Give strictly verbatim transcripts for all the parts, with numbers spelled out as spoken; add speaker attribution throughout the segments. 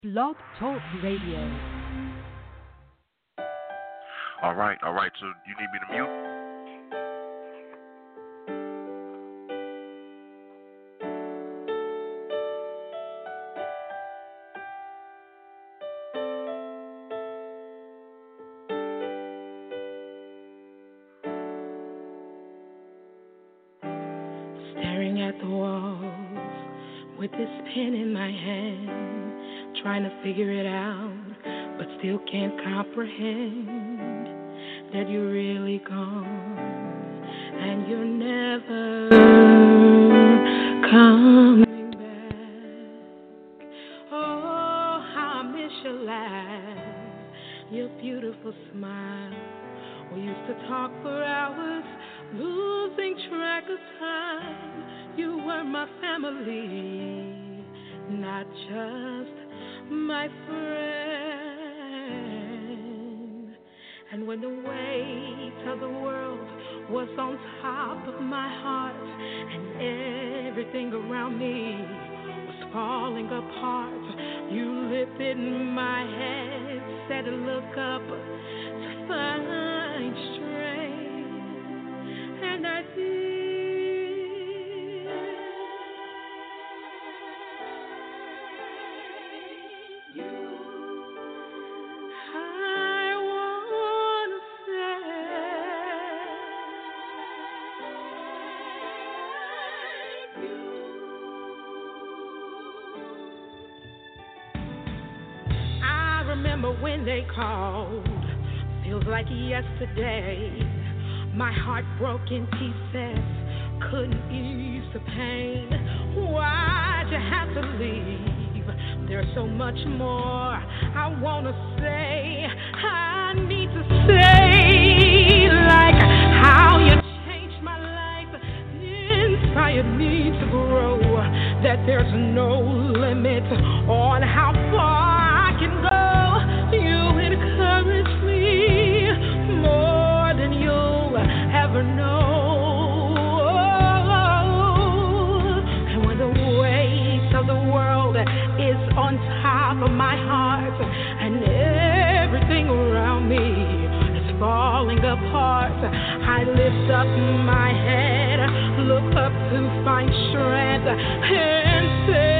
Speaker 1: Blog Talk Radio.
Speaker 2: All right, all right. So you need me to mute?
Speaker 3: Staring at the walls with this pen in my hand, trying to figure it out, but still can't comprehend that you're really gone and you're never coming back. Oh, how I miss your laugh, your beautiful smile. We used to talk for hours, losing track of time. You were my family, not just my friend. And when the weight of the world was on top of my heart and everything around me was falling apart, you lifted my head, said, "Look up to find strength," and I did. When they called, feels like yesterday. My heart broke in pieces, couldn't ease the pain. Why'd you have to leave? There's so much more I wanna say. I need to say, like how you changed my life, inspired me to grow. That there's no limit on how far I can go. You encourage me more than you'll ever know. And when the weight of the world is on top of my heart and everything around me is falling apart, I lift up my head, look up to find strength, and say,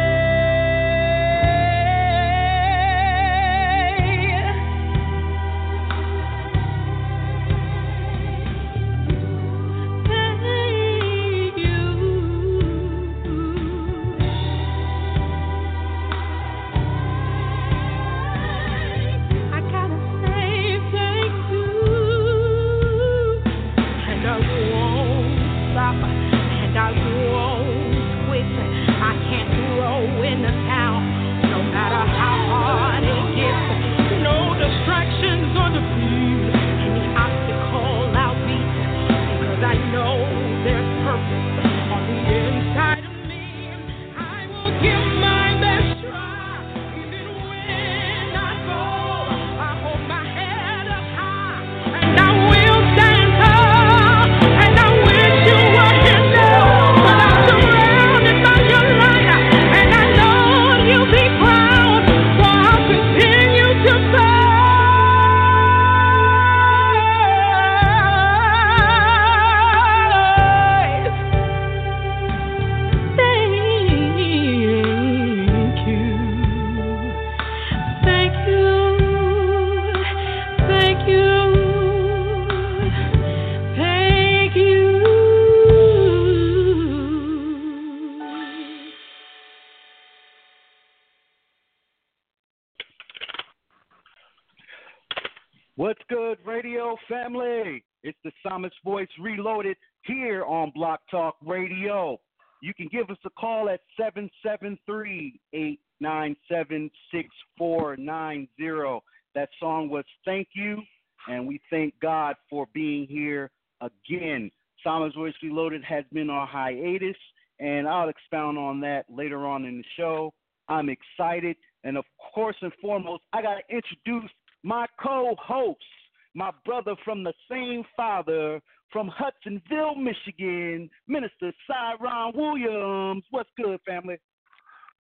Speaker 4: What's good, radio family? It's the Psalmist Voice Reloaded here on Block Talk Radio. You can give us a call at seven seven three, eight nine seven, six four nine zero. That song was Thank You, and we thank God for being here again. Psalmist Voice Reloaded has been on hiatus, and I'll expound on that later on in the show. I'm excited, and of course and foremost, I got to introduce my co-host, my brother from the same father, from Hudsonville, Michigan, Minister Cyron Williams. What's good, family?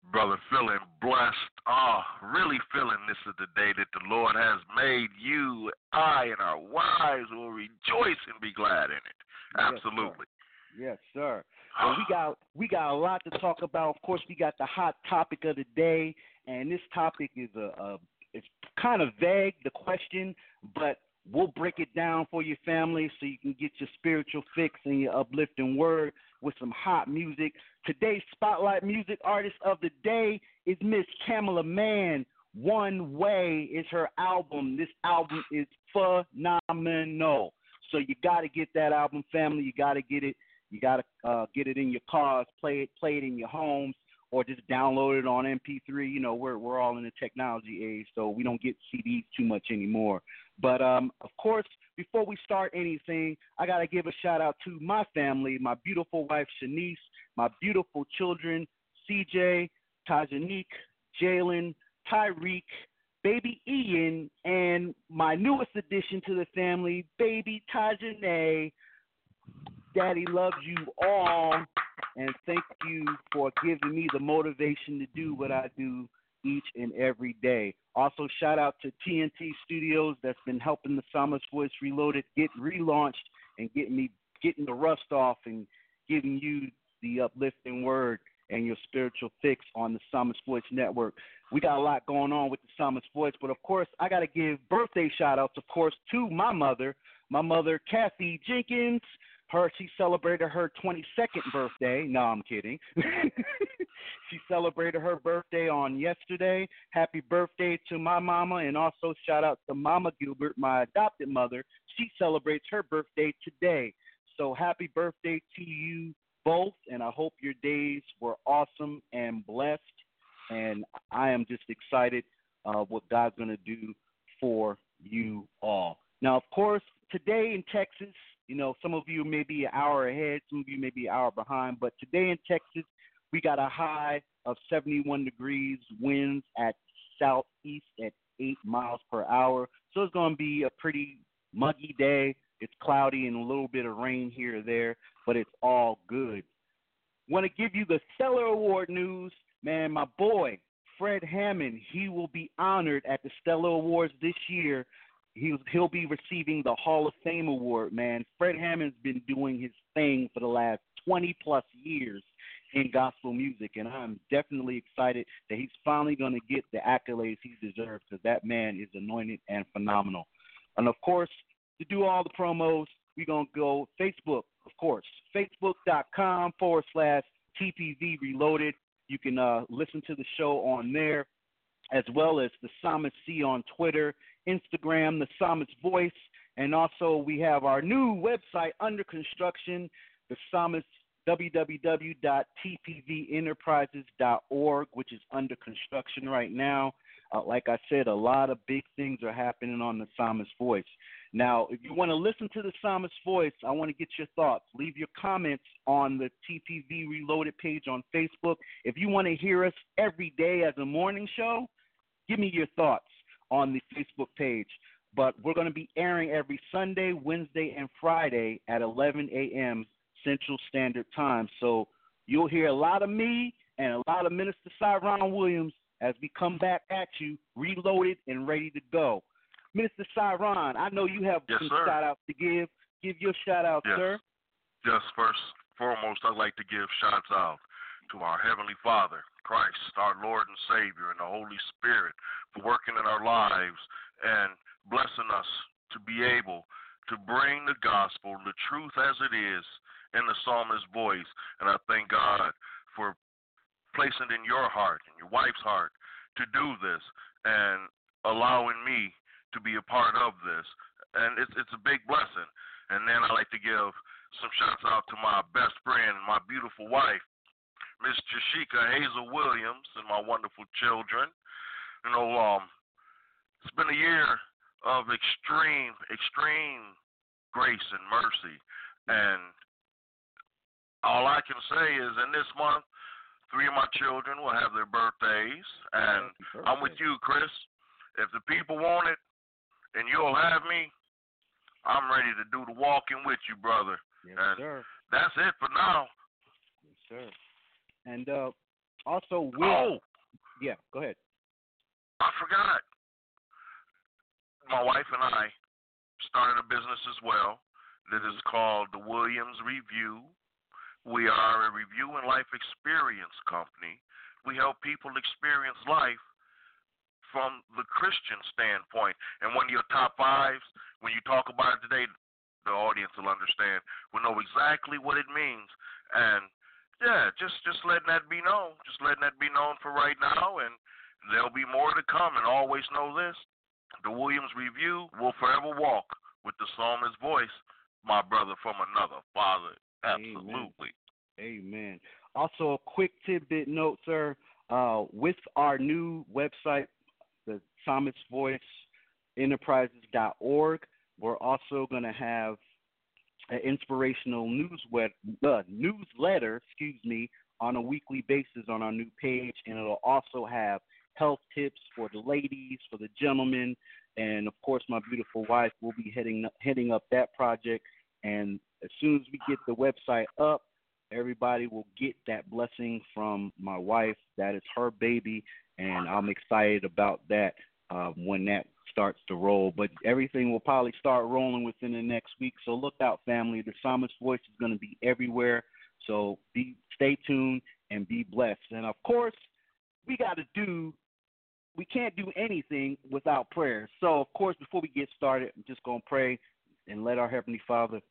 Speaker 2: Brother, feeling blessed. Ah, really feeling this is the day that the Lord has made. You, I, and our wives will rejoice and be glad in it. Absolutely.
Speaker 4: Yes, sir. Yes, sir. Well, we got we got a lot to talk about. Of course, we got the hot topic of the day, and this topic is a, a it's kind of vague, the question, but we'll break it down for your family so you can get your spiritual fix and your uplifting word with some hot music. Today's Spotlight Music Artist of the Day is Miss Camila Mann. One Way is her album. This album is phenomenal. So you got to get that album, family. You got to get it. You got to uh, get it in your cars, play it, play it in your homes, or just download it on M P three. You know, we're we're all in the technology age, so we don't get C Ds too much anymore. But, um, of course, before we start anything, I got to give a shout-out to my family, my beautiful wife, Shanice, my beautiful children, C J, Tajanique, Jalen, Tyreek, baby Ian, and my newest addition to the family, baby Tajane. Daddy loves you all, and thank you for giving me the motivation to do what I do each and every day. Also, shout out to T N T Studios that's been helping the Psalmist Voice Reloaded get relaunched and getting me getting the rust off and giving you the uplifting word and your spiritual fix on the Psalmist Voice Network. We got a lot going on with the Psalmist Voice, but of course, I got to give birthday shout outs, of course, to my mother, my mother, Kathy Jenkins. Her, she celebrated her twenty-second birthday. No, I'm kidding. She celebrated her birthday on yesterday. Happy birthday to my mama, and also shout out to Mama Gilbert, my adopted mother. She celebrates her birthday today. So happy birthday to you both, and I hope your days were awesome and blessed. And I am just excited uh, what God's going to do for you all. Now, of course, today in Texas, you know, some of you may be an hour ahead, some of you may be an hour behind, but today in Texas, we got a high of seventy-one degrees, winds at southeast at eight miles per hour. So it's going to be a pretty muggy day. It's cloudy and a little bit of rain here or there, but it's all good. Want to give you the Stellar Award news. Man, my boy, Fred Hammond, he will be honored at the Stellar Awards this year. He, he'll be receiving the Hall of Fame award, man. Fred Hammond's been doing his thing for the last twenty-plus years in gospel music, and I'm definitely excited that he's finally going to get the accolades he deserves because that man is anointed and phenomenal. And, of course, to do all the promos, we're going to go Facebook, of course, facebook.com forward slash TPV Reloaded. You can uh, listen to the show on there, as well as the Psalmist C on Twitter, Instagram, the Psalmist Voice, and also we have our new website under construction, the Psalmist, w w w dot t p v enterprises dot org, which is under construction right now. Uh, like I said, a lot of big things are happening on the Psalmist Voice. Now, if you want to listen to the Psalmist Voice, I want to get your thoughts. Leave your comments on the T P V Reloaded page on Facebook. If you want to hear us every day as a morning show, give me your thoughts on the Facebook page. But we're going to be airing every Sunday, Wednesday, and Friday at eleven a.m. Central Standard Time. So you'll hear a lot of me and a lot of Minister Cyron Williams as we come back at you, reloaded and ready to go. Minister Cyron, I know you have
Speaker 2: yes,
Speaker 4: some
Speaker 2: sir.
Speaker 4: shout-outs to give. Give your shout-out,
Speaker 2: yes.
Speaker 4: sir.
Speaker 2: Just first foremost, I'd like to give shouts out to our Heavenly Father, Christ, our Lord and Savior, and the Holy Spirit for working in our lives and blessing us to be able to bring the gospel, the truth as it is, in the psalmist's voice. And I thank God for placing it in your heart and your wife's heart to do this and allowing me to be a part of this. And it's it's a big blessing. And then I like to give some shouts out to my best friend, my beautiful wife, Miss Jashika Hazel Williams, and my wonderful children. You know, um, it's been a year of extreme, extreme grace and mercy. And all I can say is in this month, three of my children will have their birthdays. And I'm with you, Chris. If the people want it and you'll have me, I'm ready to do the walking with you, brother.
Speaker 4: Yes,
Speaker 2: and
Speaker 4: sir.
Speaker 2: That's it for now.
Speaker 4: Yes, sir. And uh, Also, with
Speaker 2: Oh,
Speaker 4: yeah, go ahead.
Speaker 2: I forgot. My wife and I started a business as well that is called the Williams Review. We are a review and life experience company. We help people experience life from the Christian standpoint. And one of your top fives, when you talk about it today, the audience will understand, will know exactly what it means. And yeah, just just letting that be known, just letting that be known for right now, and there'll be more to come. And always know this: the Williams Review will forever walk with the psalmist's voice, my brother from another father. Absolutely.
Speaker 4: Amen. Amen. Also, a quick tidbit note, sir. Uh, with our new website, the Psalmist Voice Enterprises dot org, we're also going to have an inspirational news web, uh, newsletter, excuse me, on a weekly basis on our new page, and it'll also have health tips for the ladies, for the gentlemen, and of course my beautiful wife will be heading heading up that project. And as soon as we get the website up, everybody will get that blessing from my wife. That is her baby, and I'm excited about that uh, when that starts to roll. But everything will probably start rolling within the next week. So look out, family. The Psalmist Voice is going to be everywhere. So be stay tuned and be blessed. And of course, we got to do. We can't do anything without prayer. So of course, before we get started, I'm just going to pray and let our Heavenly Father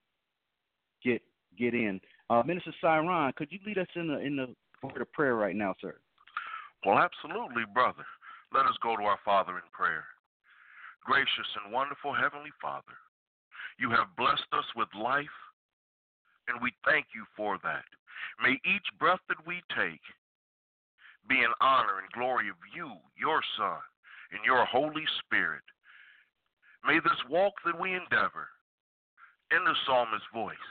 Speaker 4: get get in. Uh, Minister Cyron, could you lead us in the in the word of prayer right now, sir?
Speaker 2: Well, absolutely, brother. Let us go to our Father in prayer. Gracious and wonderful Heavenly Father, you have blessed us with life, and we thank you for that. May each breath that we take be in honor and glory of you, your Son, and your Holy Spirit. May this walk that we endeavor in the psalmist's voice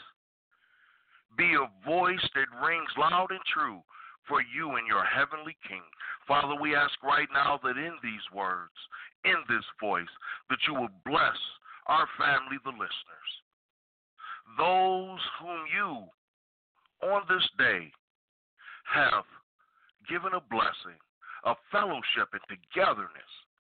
Speaker 2: be a voice that rings loud and true for you and your heavenly King. Father, we ask right now that in these words, in this voice, that you will bless our family, the listeners, those whom you on this day have given a blessing of fellowship and togetherness.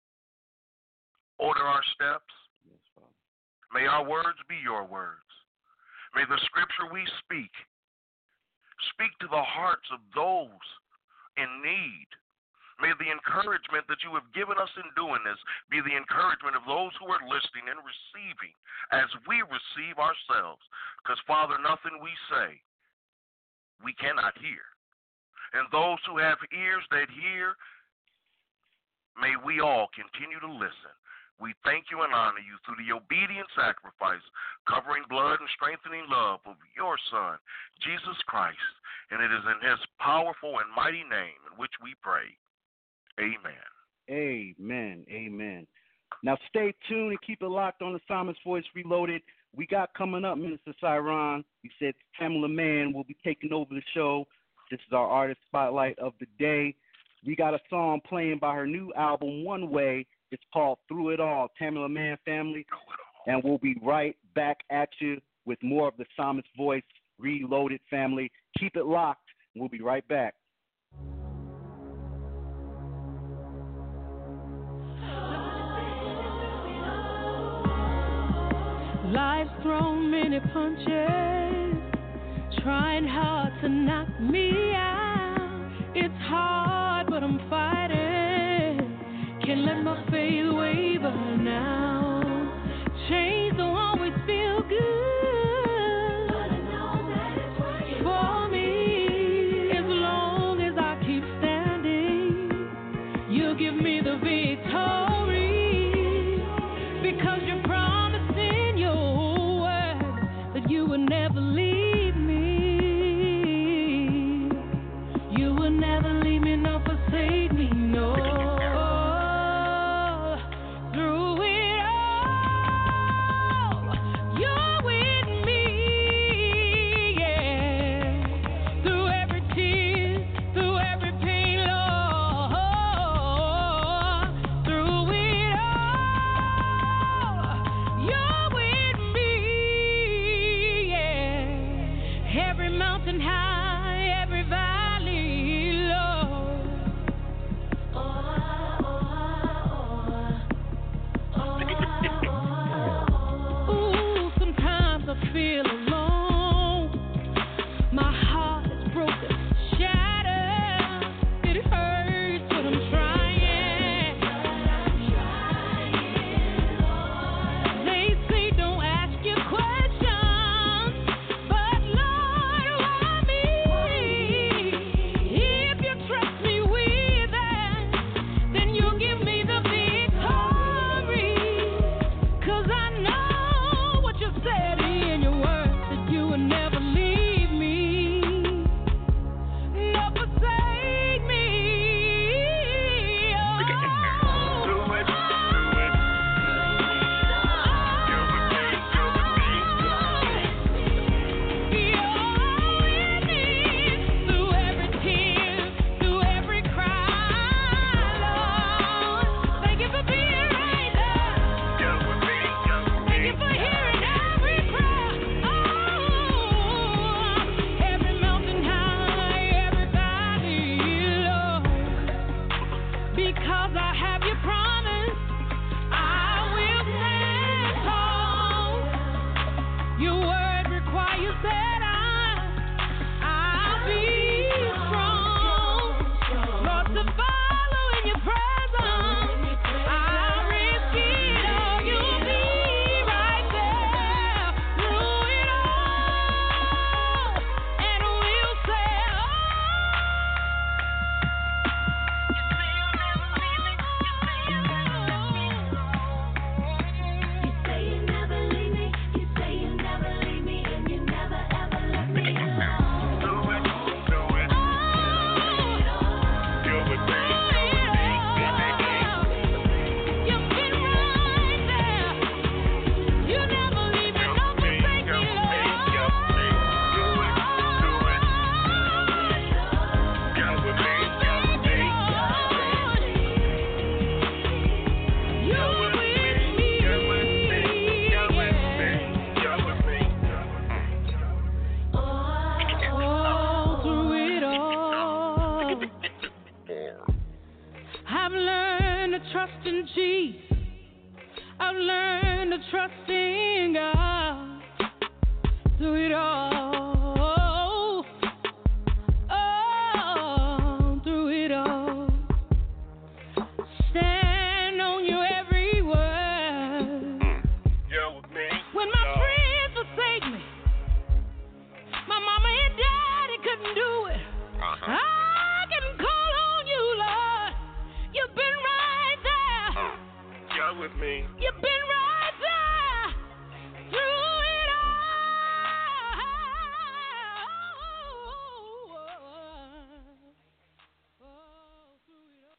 Speaker 2: Order our steps.
Speaker 4: Yes, Father.
Speaker 2: May our words be your words. May the scripture we speak speak to the hearts of those in need. May the encouragement that you have given us in doing this be the encouragement of those who are listening and receiving as we receive ourselves. Because, Father, nothing we say we cannot hear. And those who have ears that hear, may we all continue to listen. We thank you and honor you through the obedient sacrifice, covering blood and strengthening love of your Son, Jesus Christ. And it is in his powerful and mighty name in which we pray. Amen.
Speaker 4: Amen. Amen. Now stay tuned and keep it locked on the Psalmist Voice Reloaded. We got coming up, Minister Cyron. You said Tamala Mann will be taking over the show. This is our artist spotlight of the day. We got a song playing by her new album, One Way. It's called Through It All, Tamala Mann family. And we'll be right back at you with more of the Psalmist Voice Reloaded family. Keep it locked. We'll be right back.
Speaker 3: Life's thrown many punches, trying hard to knock me out. It's hard, but I'm fighting. Can't let my faith waver now. Change don't always feel good, but I know that it's working for me. As long as I keep standing, you'll give me the victory. Because you promised in your word that you would never leave me. You would never leave me nor forsake me, no. Through it all, you're with me, yeah. Through every tear, through every pain, Lord. Through I have you promised, I will stand tall. Your word requires that I, I'll be strong. Lord, to follow in your presence, I'll risk it all. You'll be right there through it all, and we'll say, trust in Jesus. I've learned to trust in God through it all. Oh, through it all. Stand on your every word.
Speaker 2: Yeah, with me.
Speaker 3: When my friends forsake me, my mama and daddy couldn't do it.
Speaker 2: Uh-huh.
Speaker 3: I can call on you, Lord. You've been right there.
Speaker 2: Yeah, with me.
Speaker 3: You've been right there through it all.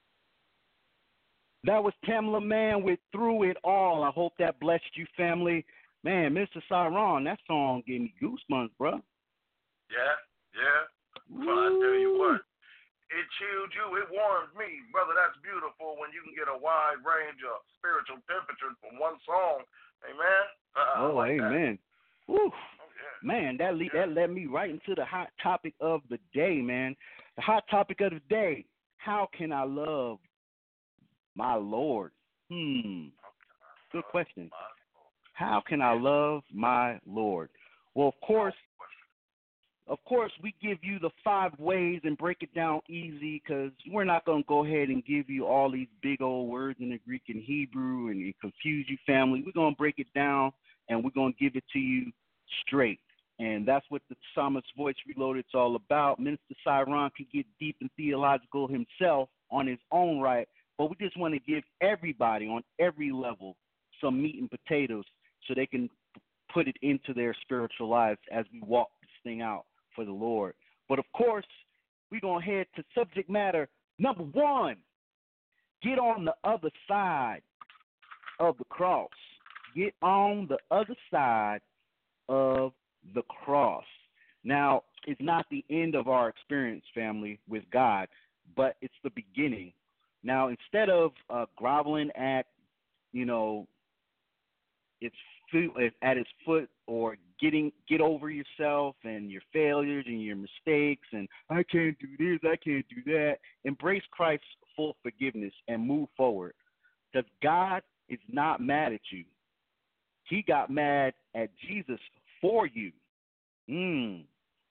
Speaker 4: That was Tamla Man with Through It All. I hope that blessed you, family. Man, Mister Cyron, that song gave me goosebumps, bro.
Speaker 2: Yeah, yeah. Well, I tell you what, it chilled you, it warmed me. Brother, that's beautiful when you can get a wide range of spiritual temperatures from one song. Amen? Uh,
Speaker 4: Oh,
Speaker 2: like
Speaker 4: amen. Whew.
Speaker 2: Oh, yeah.
Speaker 4: Man, that le-
Speaker 2: Yeah.
Speaker 4: that led me right into the hot topic of the day, man. The hot topic of the day: how can I love my Lord? Hmm. Good question. How can I love my Lord? Well, of course, of course, we give you the five ways and break it down easy, because we're not going to go ahead and give you all these big old words in the Greek and Hebrew and confuse you, family. We're going to break it down, and we're going to give it to you straight. And that's what the Psalmist Voice Reloaded is all about. Minister Cyron can get deep and theological himself on his own right, but we just want to give everybody on every level some meat and potatoes so they can put it into their spiritual lives as we walk this thing out for the Lord. But of course, we're going to head to subject matter number one. Get on the other side of the cross. Get on the other side of the cross. Now, it's not the end of our experience, family, with God, but it's the beginning. Now, instead of uh, groveling at, you know, its foot, at its foot, or getting get over yourself and your failures and your mistakes, and I can't do this, I can't do that. Embrace Christ's full forgiveness and move forward, because God is not mad at you. He got mad at Jesus for you. Mm.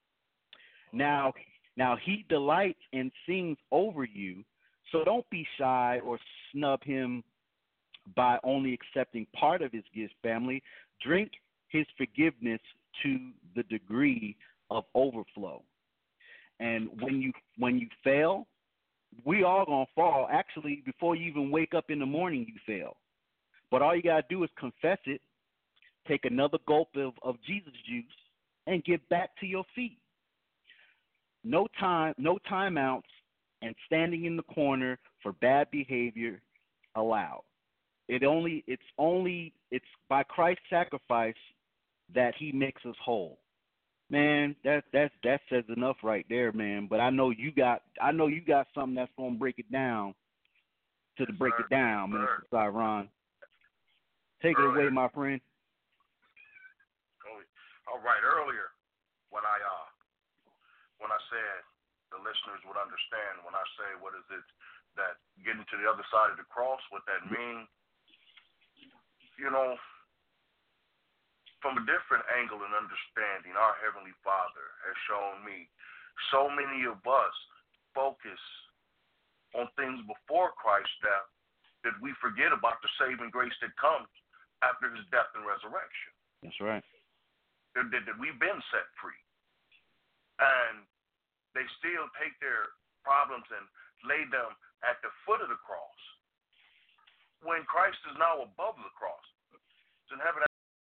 Speaker 4: Now, now he delights and sings over you. So don't be shy or snub him by only accepting part of his gifts, family. Drink his forgiveness to the degree of overflow. And when you when you fail, we all gonna fall. Actually, before you even wake up in the morning, you fail. But all you gotta do is confess it, take another gulp of, of Jesus juice, and get back to your feet. No time, no timeouts, and standing in the corner for bad behavior allowed. It only, it's only, it's by Christ's sacrifice that He makes us whole. Man, that that that says enough right there, man. But I know you got, I know you got something that's gonna break it down. To the break it down, Minister Cyron. Take it away, my friend.
Speaker 2: All right, earlier when I uh when I said the listeners would understand when I say what is it that getting to the other side of the cross, what that means, you know, from a different angle and understanding, our Heavenly Father has shown me so many of us focus on things before Christ's death that we forget about the saving grace that comes after his death and resurrection.
Speaker 4: That's right.
Speaker 2: That, that, that we've been set free. And they still take their problems and lay them at the foot of the cross when Christ is now above the cross. It's in heaven.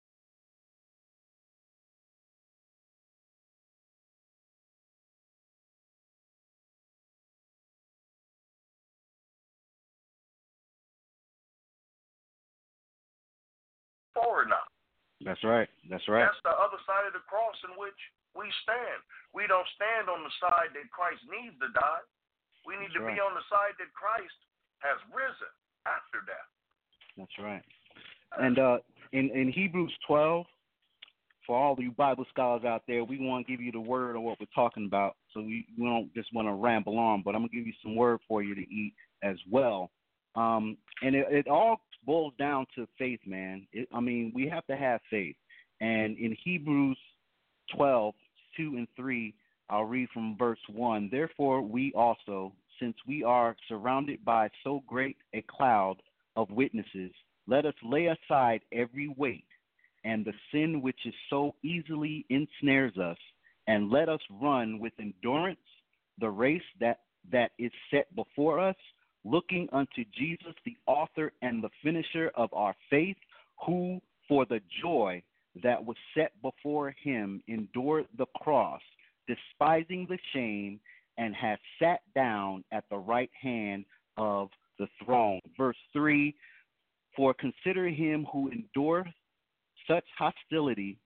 Speaker 2: Forward now.
Speaker 4: That's right. That's right.
Speaker 2: That's the other side of the cross in which we stand. We don't stand on the side that Christ needs to die. We need
Speaker 4: That's
Speaker 2: to
Speaker 4: right.
Speaker 2: be on the side that Christ has risen after death.
Speaker 4: That's right. And uh, in, in Hebrews twelve, for all you Bible scholars out there, we want to give you the word of what we're talking about. So we, we don't just want to ramble on, but I'm going to give you some word for you to eat as well. Um, and it, it all boils down to faith, man. It, I mean, we have to have faith. And in Hebrews twelve, two and three, I'll read from verse one. Therefore, we also, since we are surrounded by so great a cloud of witnesses, let us lay aside every weight and the sin which is so easily ensnares us, and let us run with endurance the race that, that is set before us, looking unto Jesus, the author and the finisher of our faith, who for the joy that was set before him endured the cross, despising the shame, and has sat down at the right hand of the throne. Verse three, for consider him who endured such hostility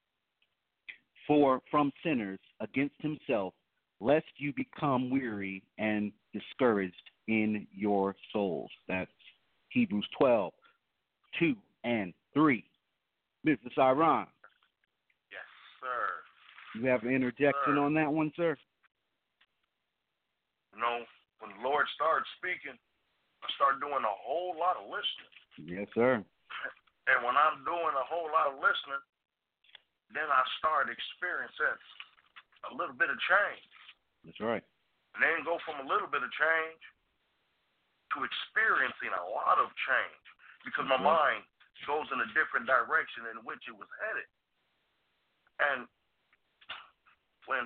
Speaker 4: for from sinners against himself, lest you become weary and discouraged in your souls. That's Hebrews twelve, two and three. Mister Cyron.
Speaker 2: Yes, sir.
Speaker 4: You have an interjection
Speaker 2: sir.
Speaker 4: on that one, sir?
Speaker 2: You know, when the Lord started speaking, I started doing a whole lot of listening.
Speaker 4: Yes, sir.
Speaker 2: And when I'm doing a whole lot of listening, then I start experiencing a little bit of change.
Speaker 4: That's right.
Speaker 2: And then go from a little bit of change to experiencing a lot of change because my mind goes in a different direction in which it was headed. And when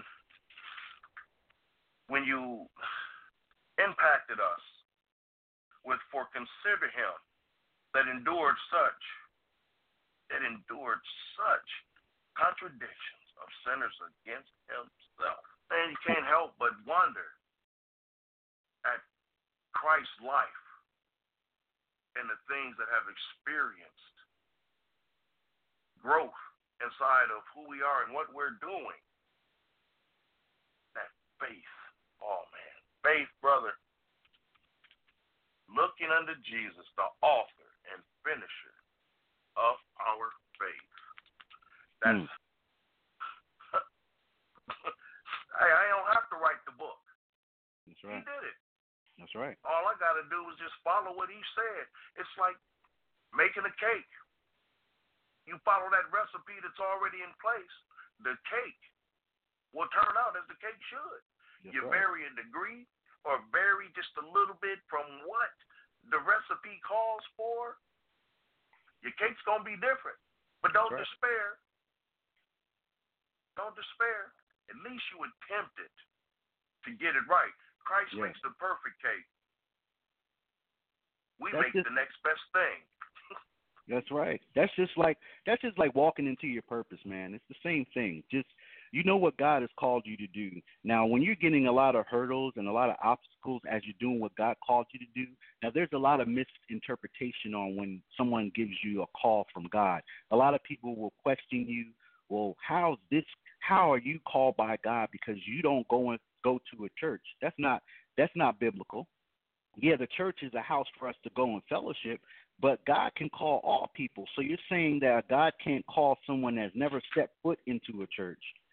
Speaker 2: when you impacted us with for consider him that endured such, that endured such contradictions of sinners against himself. And you can't help but wonder at Christ's life and the things that have experienced growth inside of who we are and what we're doing. That faith. Oh, man. Faith, brother. Looking unto Jesus, the author and finisher of our faith. That's. Mm. I, I don't have to write the book.
Speaker 4: That's right.
Speaker 2: He did it.
Speaker 4: That's right.
Speaker 2: All I got to do is just follow what he said. It's like making a cake. You follow that recipe that's already in place, the cake will turn out as the cake should.
Speaker 4: That's
Speaker 2: you
Speaker 4: right.
Speaker 2: vary a degree or vary just a little bit from what the recipe calls for, your cake's going to be different. But don't
Speaker 4: That's right.
Speaker 2: despair. Don't despair. At least you attempt it to get it right. Christ
Speaker 4: yeah.
Speaker 2: makes the perfect cake. We
Speaker 4: That's
Speaker 2: make
Speaker 4: just,
Speaker 2: the next best thing.
Speaker 4: That's right. That's just like that's just like walking into your purpose, man. It's the same thing. Just you know what God has called you to do. Now, when you're getting a lot of hurdles and a lot of obstacles as you're doing what God called you to do, now there's a lot of misinterpretation on when someone gives you a call from God. A lot of people will question you. Well, how's this? How are you called by God because you don't go and go to a church? That's not that's not biblical. Yeah, the church is a house for us to go and fellowship, but God can call all people. So you're saying that God can't call someone that's never stepped foot into a church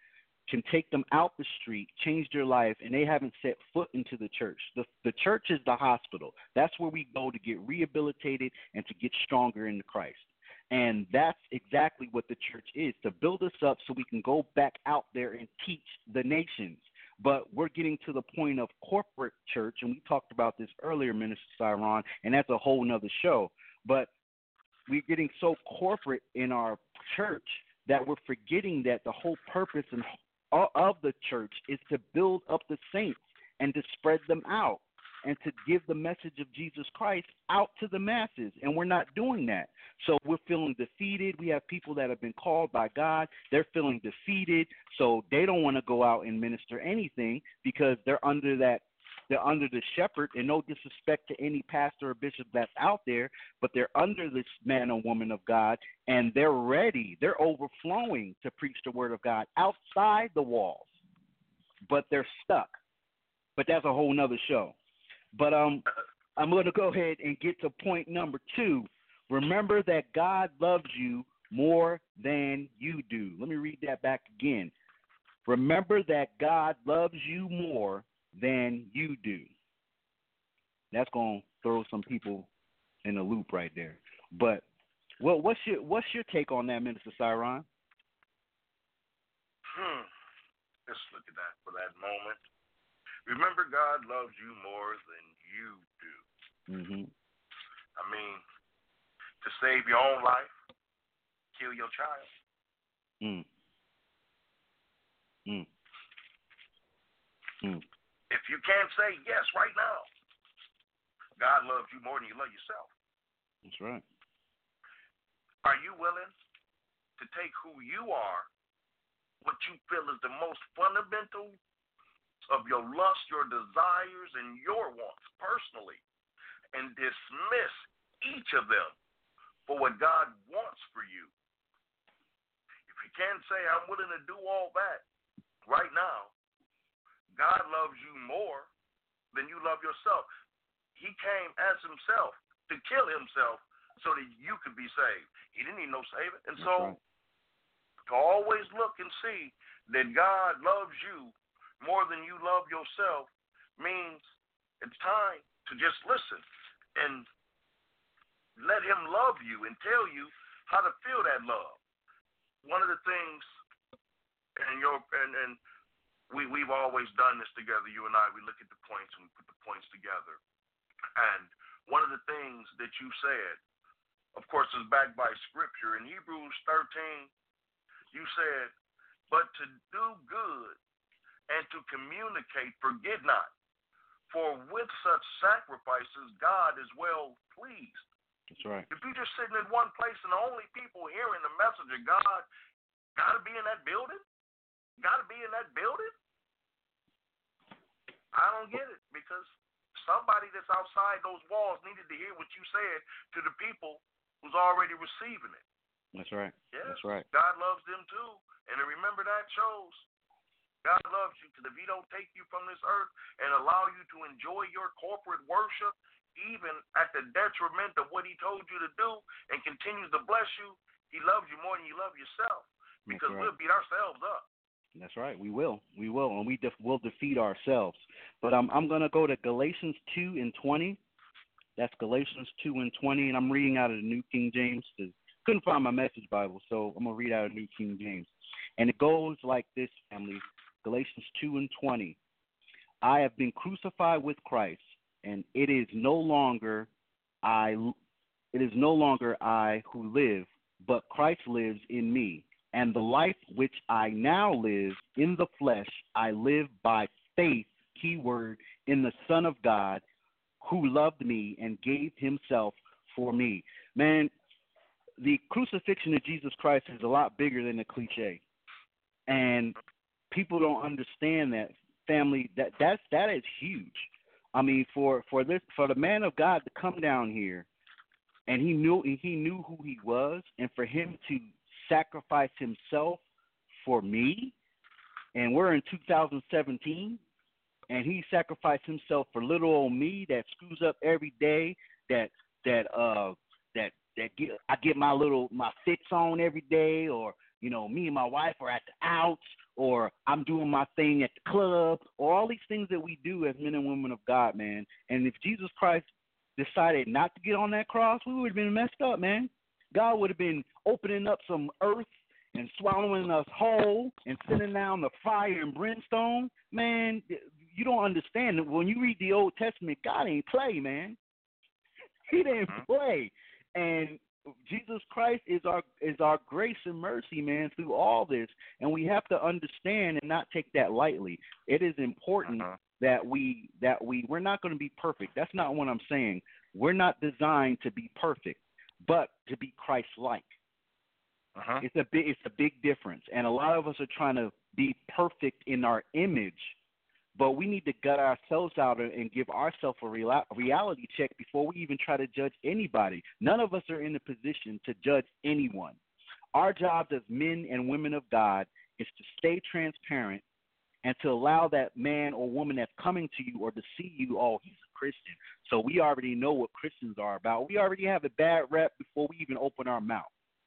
Speaker 4: can take them out the street, change their life, and they haven't set foot into the church. The, the church is the hospital. That's where we go to get rehabilitated and to get stronger in Christ. And that's exactly what the church is, to build us up so we can go back out there and teach the nations. But we're getting to the point of corporate church, and we talked about this earlier, Minister Cyron, and that's a whole nother show. But we're getting so corporate in our church that we're forgetting that the whole purpose and of the church is to build up the saints and to spread them out and to give the message of Jesus Christ out to the masses. And we're not doing that. So we're feeling defeated. We have people that have been called by God. They're feeling defeated. So they don't want to go out and minister anything because they're under that. They're under the shepherd, and no disrespect to any pastor or bishop that's out there, but they're under this man or woman of God, and they're ready. They're overflowing to preach the word of God outside the walls, but they're stuck. But that's a whole nother show. But um, I'm going to go ahead and get to point number two. Remember that God loves you more than you do. Let me read that back again. Remember that God loves you more than you do. That's going to throw some people in a loop right there. But well, what's your what's your take on that, Minister Cyron?
Speaker 2: Hmm. Let's look at that for that moment. Remember, God loves you more than you do.
Speaker 4: Mm-hmm.
Speaker 2: I mean, to save your own life, kill your child.
Speaker 4: Mm. Mm. Mm.
Speaker 2: If you can't say yes right now, God loves you more than you love yourself.
Speaker 4: That's right.
Speaker 2: Are you willing to take who you are, what you feel is the most fundamental of your lust, your desires, and your wants personally, and dismiss each of them for what God wants for you? If you can't say, I'm willing to do all that right now, God loves you more than you love yourself. He came as himself to kill himself so that you could be saved. He didn't need no saving. And so right. to always look and see that God loves you more than you love yourself means it's time to just listen and let him love you and tell you how to feel that love. One of the things, and your and, and We, we've always done this together, you and I. We look at the points and we put the points together. And one of the things that you said, of course, is backed by Scripture. In Hebrews thirteen, you said, but to do good and to communicate, forget not. For with such sacrifices, God is well pleased.
Speaker 4: That's right.
Speaker 2: If you're just sitting in one place and the only people hearing the message of God got to be in that building, got to be in that building, I don't get it, because somebody that's outside those walls needed to hear what you said to the people who's already receiving it.
Speaker 4: That's right.
Speaker 2: Yes,
Speaker 4: that's right.
Speaker 2: God loves them too. And to remember that shows God loves you, because if he don't take you from this earth and allow you to enjoy your corporate worship, even at the detriment of what he told you to do, and continues to bless you, he loves you more than you love yourself, because right. we'll beat ourselves up.
Speaker 4: That's right. We will. We will. And we def- will defeat ourselves. But um, I'm going to go to Galatians two and twenty. That's Galatians two and twenty. And I'm reading out of the New King James. Couldn't find my Message Bible, so I'm going to read out of New King James. And it goes like this, family. Galatians two and twenty. I have been crucified with Christ, and it is no longer I, it is no longer I who live, but Christ lives in me. And the life which I now live in the flesh, I live by faith, keyword, in the Son of God, who loved me and gave himself for me. Man, the crucifixion of Jesus Christ is a lot bigger than a cliche. And people don't understand that, family. That that's that is huge. I mean, for, for this for the man of God to come down here, and he knew he knew who he was, and for him to sacrifice himself for me, and we're in two thousand seventeen, and he sacrificed himself for little old me that screws up every day, that that uh that that get, I get my little my fits on every day, or you know, me and my wife are at the outs, or I'm doing my thing at the club, or all these things that we do as men and women of God, man. And if Jesus Christ decided not to get on that cross, we would have been messed up, man. God would have been opening up some earth and swallowing us whole and sending down the fire and brimstone. Man, you don't understand. When you read the Old Testament, God ain't play, man. He didn't play. And Jesus Christ is our is our grace and mercy, man, through all this. And we have to understand and not take that lightly. It is important uh-huh. that we that we we're not going to be perfect. That's not what I'm saying. We're not designed to be perfect, but to be Christ-like. Uh-huh. It's a big it's a big difference. And a lot of us are trying to be perfect in our image, but we need to gut ourselves out and give ourselves a real, reality check before we even try to judge anybody. None of us are in a position to judge anyone. Our job as men and women of God is to stay transparent and to allow that man or woman that's coming to you or to see you, oh, he's a Christian. So we already know what Christians are about. We already have a bad rep before we even open our mouth.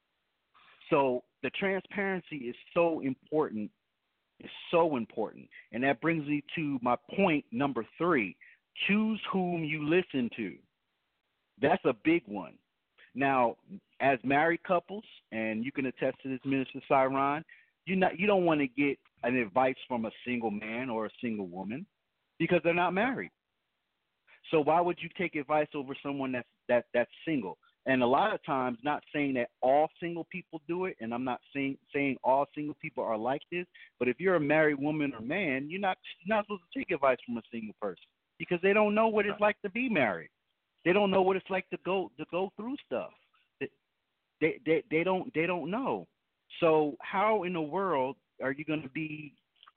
Speaker 4: So the transparency is so important. It's so important. And that brings me to my point number three. Choose whom you listen to. That's a big one. Now, as married couples, and you can attest to this, Minister Cyron, you not you don't want to get an advice from a single man or a single woman because they're not married. So why would you take advice over someone that's that that's single? And a lot of times, not saying that all single people do it, and I'm not saying saying all single people are like this, but if you're a married woman or man, you're not you're not supposed to take advice from a single person because they don't know what it's like to be married. They don't know what it's like to go to go through stuff. They they they don't they don't know. So how in the world are you going to be,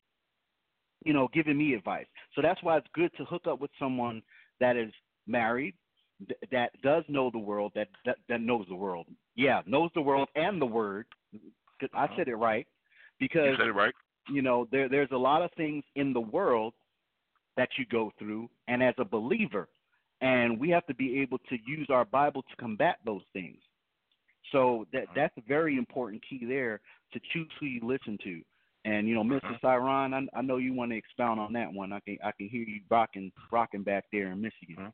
Speaker 4: you know, giving me advice? So that's why it's good to hook up with someone that is married, that does know the world, that, that that knows the world. Yeah, knows the world and the word. I said it right. Because,
Speaker 2: you said it right.
Speaker 4: You know, there there's a lot of things in the world that you go through, and as a believer, and we have to be able to use our Bible to combat those things. So that that's a very important key there, to choose who you listen to. And, you know, Mister Uh-huh. Cyron, I, I know you want to expound on that one. I can I can hear you rocking rocking back there in Michigan.
Speaker 2: Uh-huh.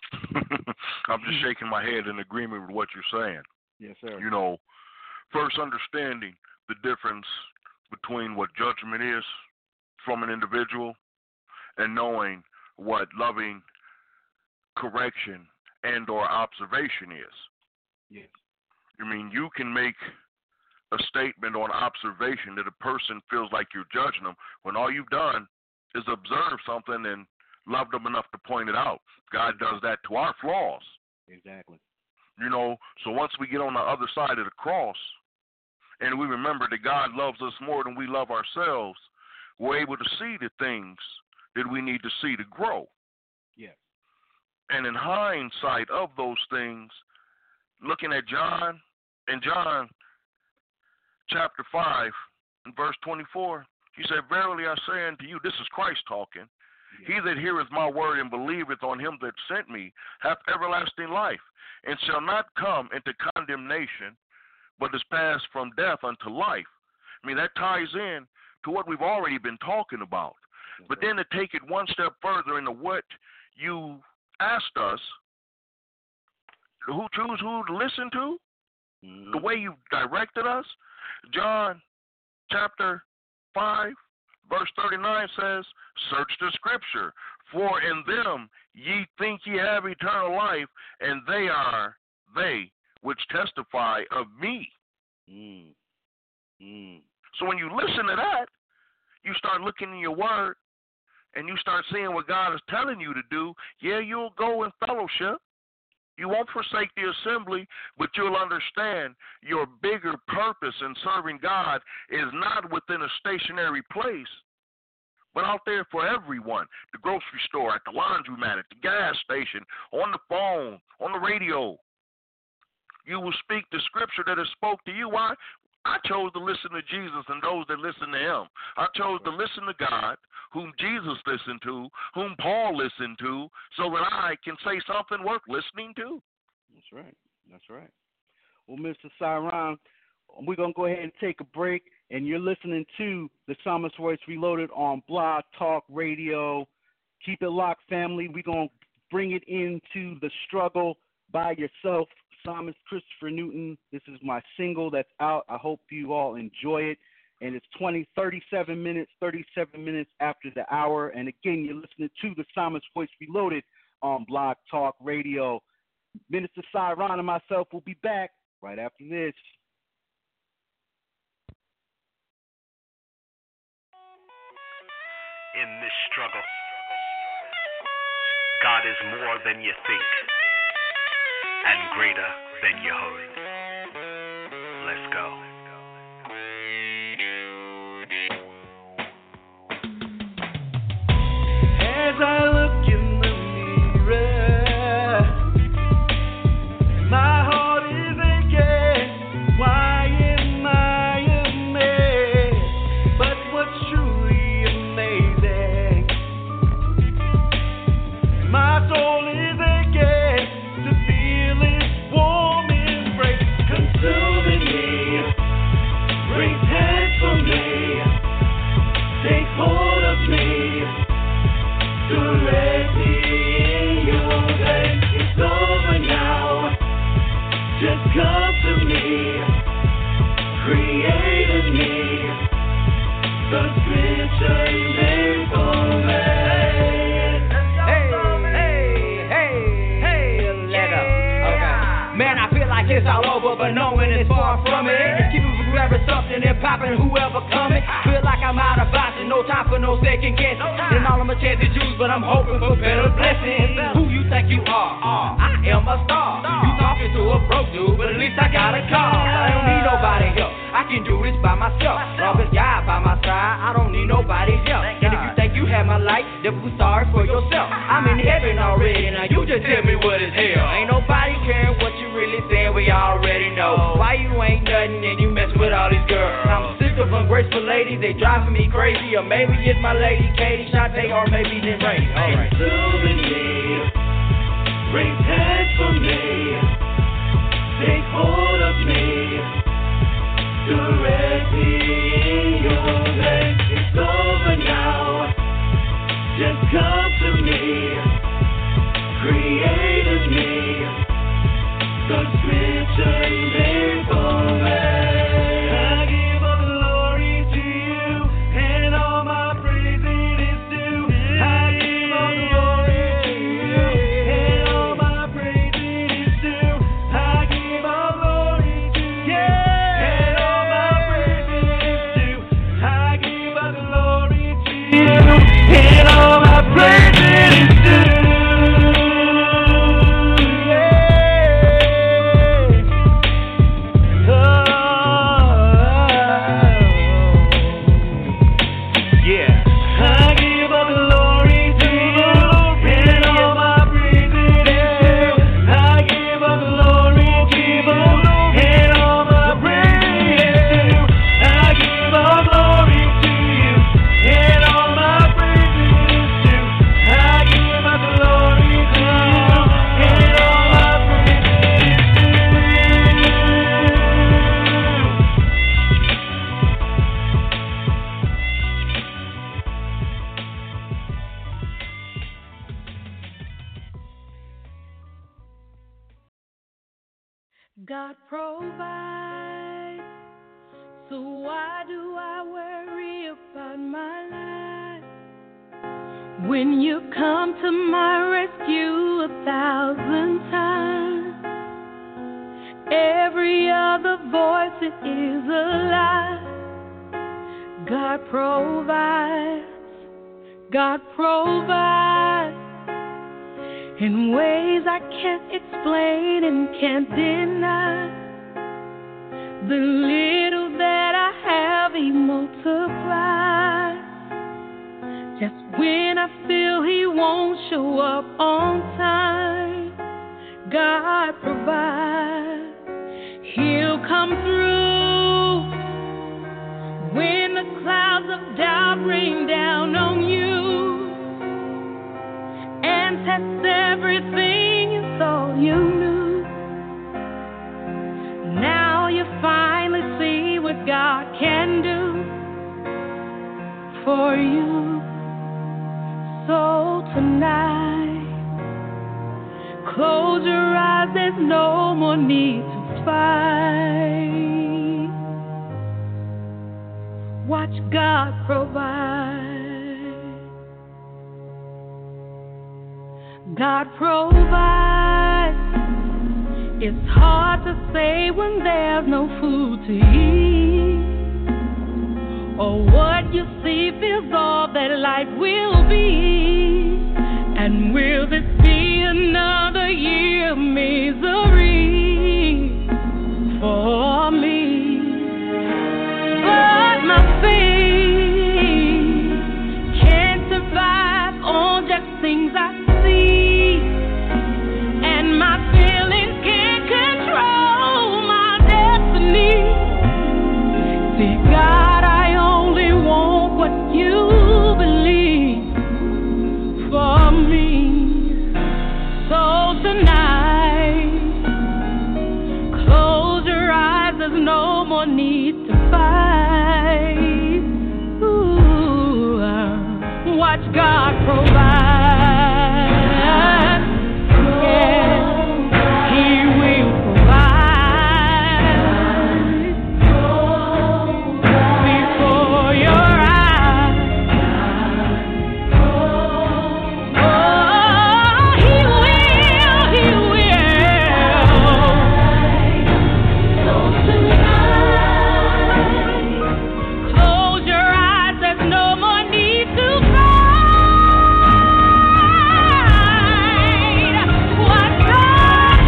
Speaker 2: I'm just shaking my head in agreement with what you're saying.
Speaker 4: Yes, sir.
Speaker 2: You know, first understanding the difference between what judgment is from an individual and knowing what loving correction and or observation is.
Speaker 4: Yes.
Speaker 2: I mean, you can make a statement on observation that a person feels like you're judging them when all you've done is observe something and love them enough to point it out. God does that to our flaws.
Speaker 4: Exactly.
Speaker 2: You know, so once we get on the other side of the cross and we remember that God loves us more than we love ourselves, we're able to see the things that we need to see to grow.
Speaker 4: Yes.
Speaker 2: And in hindsight of those things, looking at John, in John chapter five, and verse twenty-four, he said, "Verily I say unto you," this is Christ talking, "He that heareth my word and believeth on him that sent me hath everlasting life, and shall not come into condemnation, but is passed from death unto life." I mean, that ties in to what we've already been talking about. That's but right. Then to take it one step further into what you asked us, who choose who to listen to, mm-hmm. the way you directed us, John chapter five, verse thirty-nine says, "Search the scripture, for in them ye think ye have eternal life, and they are they which testify of me."
Speaker 4: Mm. Mm.
Speaker 2: So when you listen to that, you start looking in your word, and you start seeing what God is telling you to do. Yeah, you'll go in fellowship. You won't forsake the assembly, but you'll understand your bigger purpose in serving God is not within a stationary place, but out there for everyone. The grocery store, at the laundromat, at the gas station, on the phone, on the radio. You will speak the scripture that is spoke to you. Why? I chose to listen to Jesus and those that listen to him. I chose to listen to God, whom Jesus listened to, whom Paul listened to, so that I can say something worth listening to.
Speaker 4: That's right. That's right. Well, Mister Cyron, we're going to go ahead and take a break, and you're listening to the Psalmist Voice Reloaded on Blog Talk Radio. Keep it locked, family. We're going to bring it into the struggle by yourself. Psalmist Christopher Newton. This is my single that's out. I hope you all enjoy it. And it's twenty, thirty-seven minutes, thirty-seven minutes after the hour. And again, you're listening to the Psalmist Voice Reloaded on Blog Talk Radio. Minister Cyron and myself will be back right after this.
Speaker 5: In this struggle, God is more than you think and greater than you hope. Let's go.
Speaker 6: As I look in the mirror, my heart is aching. Why am I a mess? But what's truly amazing, my soul is aching to feel its warm embrace, consuming me, raise hands for me, take hold of me. Directly in your way, it's over now. Just come to me, create in me the scripture you made for me. Hey, hey, hey, hey, let up. Okay. Man, I feel like it's all over, but knowing it's far from it. Keep it from grabbing something and popping whoever coming. Feel like I'm out of boxing, no time for no second guessing. And all of my chances used, but I'm hoping for better blessings. Who you think you are? I am a star. You talking to a broke dude, but at least I got a car. I don't need nobody help. I can do this by myself. Long as God by my side, I don't need nobody's help. And if you think you have my life, then be sorry for yourself. I'm in heaven already, now you just tell me what is hell. Ain't nobody caring what you really saying, we already know. Why you ain't nothing and you mess with all these girls? I'm sick of ungraceful ladies, they driving me crazy. Or maybe it's my lady Katie, Shantae, or maybe it's Rainy. Alright. Consuming me, raise hands for me, take hold of me, directly in your way. It's over now, just come to me, create in me the scripture you made for me. I give all the glory to you, and all my praise it is due. I give all the glory to you, and all my praise it is due. I give all glory to you, and all my praise it is due. I give all glory to you, and all my praise it is due.
Speaker 3: God provides, so why do I worry about my life? When you come to my rescue a thousand times, every other voice it is a lie. God provides, God provides in ways I can't explain and can't deny. The little that I have He multiplies. Just when I feel He won't show up on time, God provides. He'll come through when the clouds of doubt rain down on you and test everything you thought you knew. Now you finally see can do for you. So tonight, close your eyes, there's no more need to fight. Watch God provide. God provides. It's hard to say when there's no food to eat, or what you see feels all that life will be. And will this be another year of misery for me? But my faith can't survive on just things I see, and my feelings can't control my destiny. See, God, I only want what you believe for me. So tonight, close your eyes, there's no more need to fight. Ooh, watch God provide. Yeah, He will provide before your eyes. Oh, He will, He will. So tonight, close your eyes, there's no more need to fight. Watch God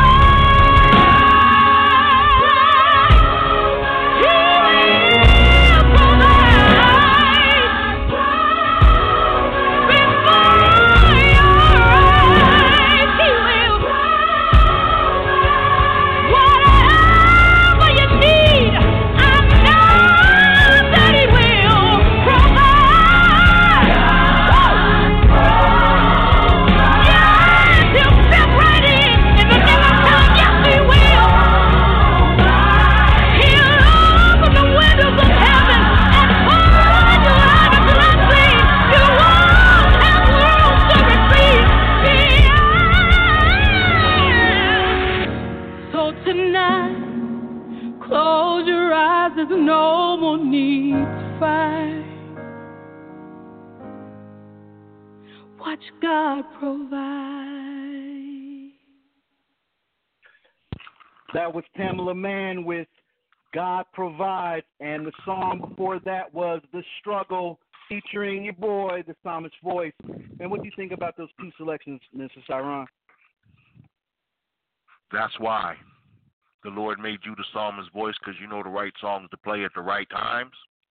Speaker 3: provide. He will provide before your eyes. He will. Whatever you need, I know that He will provide. Yes, He'll step right in in the nick of time. Yes, He will. He'll open the windows of heaven and pour you out a blessing you won't have room to receive. Yeah. So tonight, close your eyes, there's no more need to fight. Watch God provide.
Speaker 4: That was Pamela Mann with God Provides, and the song before that was The Struggle, featuring your boy, the Psalmist Voice. And what do you think about those two selections, Mister Cyron?
Speaker 2: That's why the Lord made you the psalmist's voice, because you know the right songs to play at the right times.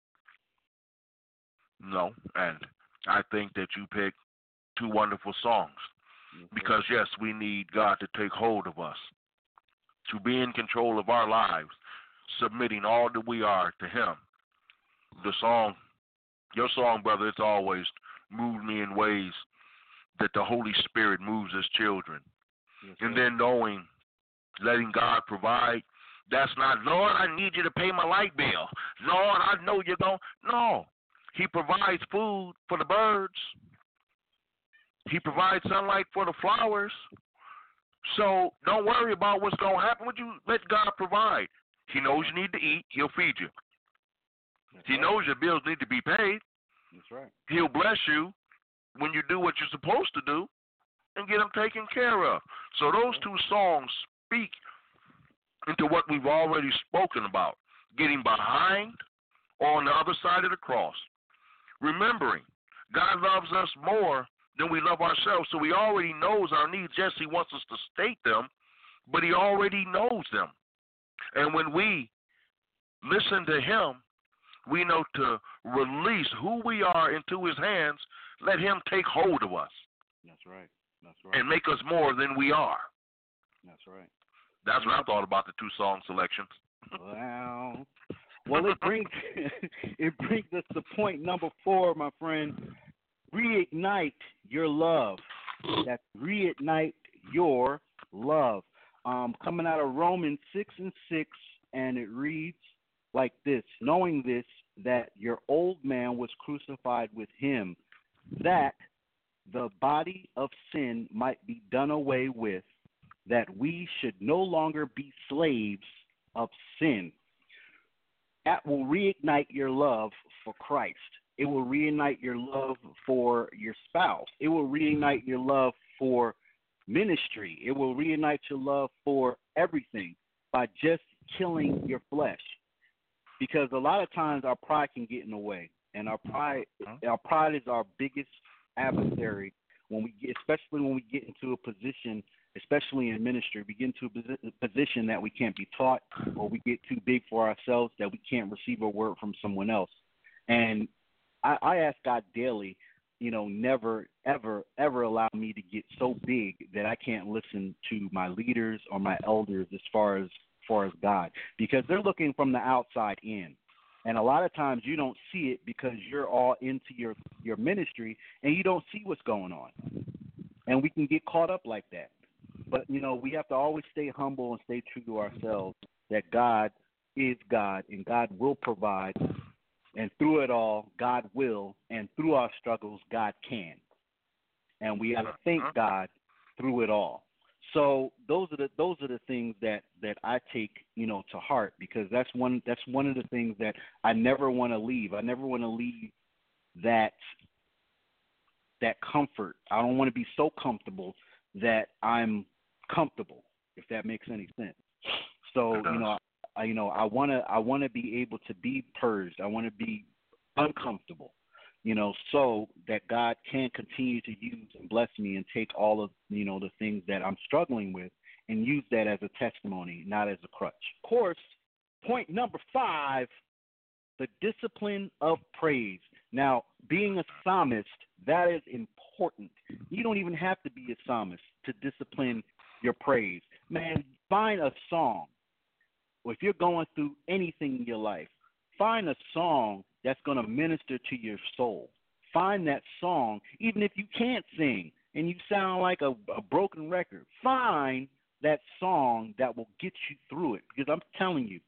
Speaker 2: No, and I think that you picked two wonderful songs, because yes, we need God to take hold of us, to be in control of our lives, submitting all that we are to Him. The song, your song, brother, it's always moved me in ways that the Holy Spirit moves His children.
Speaker 4: Yes,
Speaker 2: and
Speaker 4: sir.
Speaker 2: then knowing, letting God provide, that's not, Lord, I need you to pay my light bill. Lord, I know you're going. No. He provides food for the birds. He provides sunlight for the flowers. So don't worry about what's going to happen. Would you let God provide? He knows you need to eat. He'll feed you.
Speaker 4: That's
Speaker 2: He
Speaker 4: right.
Speaker 2: knows your bills need to be paid.
Speaker 4: That's right.
Speaker 2: He'll bless you when you do what you're supposed to do and get them taken care of. So those two songs speak into what we've already spoken about, getting behind or on the other side of the cross. Remembering, God loves us more than we love ourselves, so He already knows our needs. Yes, He wants us to state them, but He already knows them. And when we listen to Him, we know to release who we are into His hands, let Him take hold of us.
Speaker 4: That's right. That's right.
Speaker 2: And make us more than we are.
Speaker 4: That's right.
Speaker 2: That's what I thought about the two song selections.
Speaker 4: Wow. Well, it brings it brings us to point number four, my friend. Reignite your love. That's reignite your love. Um, coming out of Romans six and six, and it reads, like this, knowing this, that your old man was crucified with him, that the body of sin might be done away with, that we should no longer be slaves of sin. That will reignite your love for Christ. It will reignite your love for your spouse. It will reignite your love for ministry. It will reignite your love for everything by just killing your flesh. Because a lot of times our pride can get in the way, and our pride, our pride is our biggest adversary when we get, especially when we get into a position, especially in ministry, we get into a position that we can't be taught, or we get too big for ourselves that we can't receive a word from someone else. And I, I ask God daily, you know, never, ever, ever allow me to get so big that I can't listen to my leaders or my elders as far as, as far as God, because they're looking from the outside in. And a lot of times you don't see it because you're all into your, your ministry and you don't see what's going on. And we can get caught up like that. But, you know, we have to always stay humble and stay true to ourselves, that God is God and God will provide. And through it all, God will. And through our struggles, God can. And we have to thank God through it all. So those are the those are the things that, that I take, you know, to heart, because that's one that's one of the things that I never want to leave. I never want to leave that that comfort. I don't want to be so comfortable that I'm comfortable, if that makes any sense. So, you know, I, you know, I want to I want to be able to be purged. I want to be uncomfortable, you know, so that God can continue to use and bless me and take all of, you know, the things that I'm struggling with and use that as a testimony, not as a crutch. Of course, point number five, the discipline of praise. Now, being a psalmist, that is important. You don't even have to be a psalmist to discipline your praise. Man, find a song. Or if you're going through anything in your life, find a song that's going to minister to your soul. Find that song, even if you can't sing and you sound like a, a broken record. Find that song that will get you through it. Because I'm telling you,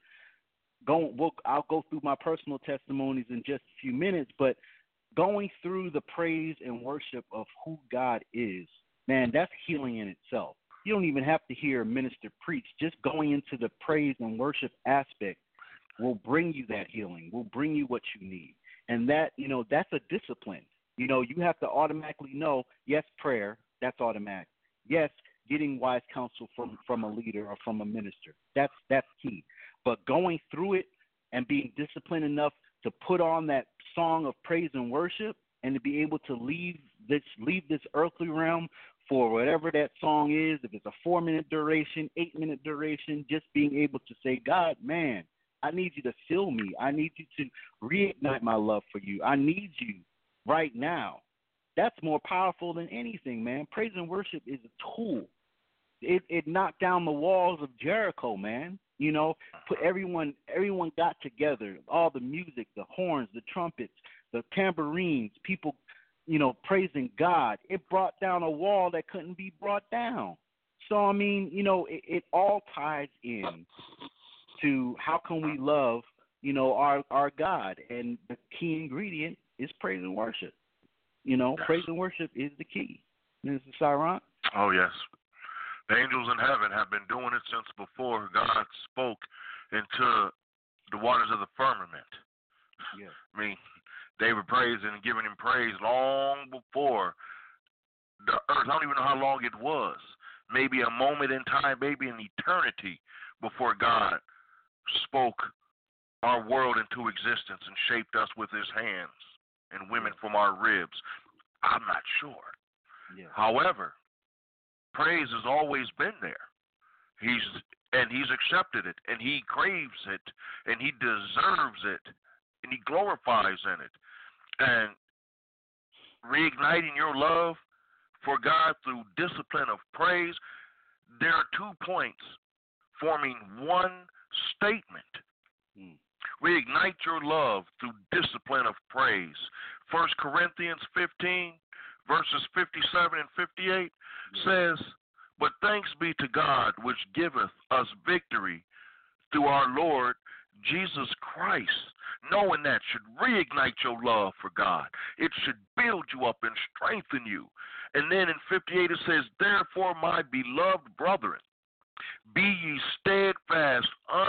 Speaker 4: go, we'll, I'll go through my personal testimonies in just a few minutes, but going through the praise and worship of who God is, man, that's healing in itself. You don't even have to hear a minister preach. Just going into the praise and worship aspect will bring you that healing, will bring you what you need. And that, you know, that's a discipline. You know, you have to automatically know, yes, prayer, that's automatic. Yes, getting wise counsel from, from a leader or from a minister, that's that's key. But going through it and being disciplined enough to put on that song of praise and worship and to be able to leave this leave this earthly realm for whatever that song is, if it's a four-minute duration, eight-minute duration, just being able to say, God, man, I need you to fill me. I need you to reignite my love for you. I need you right now. That's more powerful than anything, man. Praise and worship is a tool. It it knocked down the walls of Jericho, man. You know, put everyone everyone got together, all the music, the horns, the trumpets, the tambourines, people, you know, praising God. It brought down a wall that couldn't be brought down. So, I mean, you know, it, it all ties in to how can we love, you know, our, our God. And the key ingredient is praise and worship. You know,
Speaker 2: yes.
Speaker 4: Praise and worship is the key. Mister Cyron?
Speaker 2: Oh, yes. The angels in heaven have been doing it since before God spoke into the waters of the firmament.
Speaker 4: Yeah.
Speaker 2: I mean, they were praising and giving him praise long before the earth. I don't even know how long it was. Maybe a moment in time, maybe an eternity before God spoke our world into existence and shaped us with his hands and women from our ribs. I'm not sure.
Speaker 4: Yeah.
Speaker 2: However, praise has always been there. He's and he's accepted it, and he craves it, and he deserves it, and he glorifies in it. And reigniting your love for God through discipline of praise, there are two points forming one statement.
Speaker 4: Mm.
Speaker 2: Reignite your love through discipline of praise. First Corinthians fifteen, verses fifty-seven and fifty-eight says, but thanks be to God which giveth us victory through our Lord Jesus Christ, knowing that should reignite your love for God. It should build you up and strengthen you. And then in fifty-eight it says, therefore, my beloved brethren, be ye steadfast,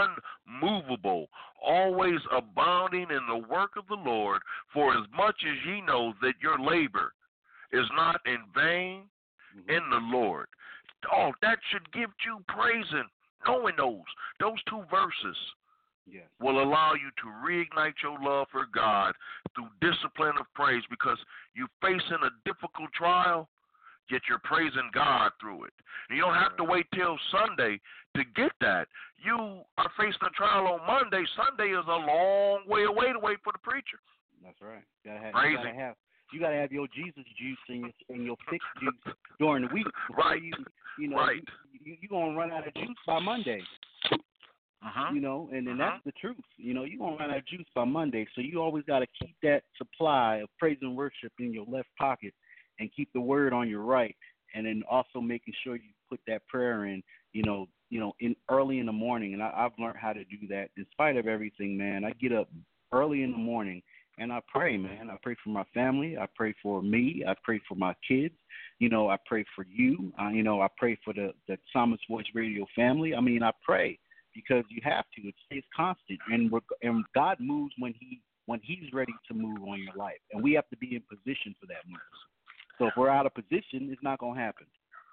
Speaker 2: unmovable, always abounding in the work of the Lord, for as much as ye know that your labor is not in vain mm-hmm. in the Lord. Oh, that should give you praising, knowing those, those two verses. Yes. Will allow you to reignite your love for God through discipline of praise, because you're facing a difficult trial, yet you're praising God through it. And you don't have to wait till Sunday to get that. You are facing a trial on Monday. Sunday is a long way away to wait for the preacher.
Speaker 4: That's right. You gotta have, you gotta have, you gotta have your Jesus juice and your, and your fix juice during the week.
Speaker 2: Right.
Speaker 4: You, you know,
Speaker 2: right.
Speaker 4: you, you're going to run out of juice by Monday.
Speaker 2: Uh-huh.
Speaker 4: You know, and, and
Speaker 2: uh-huh.
Speaker 4: that's the truth. You know, you're going to run out of juice by Monday, so you always got to keep that supply of praise and worship in your left pocket and keep the word on your right, and then also making sure you put that prayer in, you know, you know, in early in the morning. And I, I've learned how to do that in spite of everything, man. I get up early in the morning and I pray, man. I pray for my family. I pray for me. I pray for my kids. You know, I pray for you. Uh, you know, I pray for the, the Psalmist Voice Radio family. I mean, I pray. Because you have to, it stays constant, and we're, and God moves when he when He's ready to move on your life, and we have to be in position for that move. So if we're out of position, it's not gonna happen.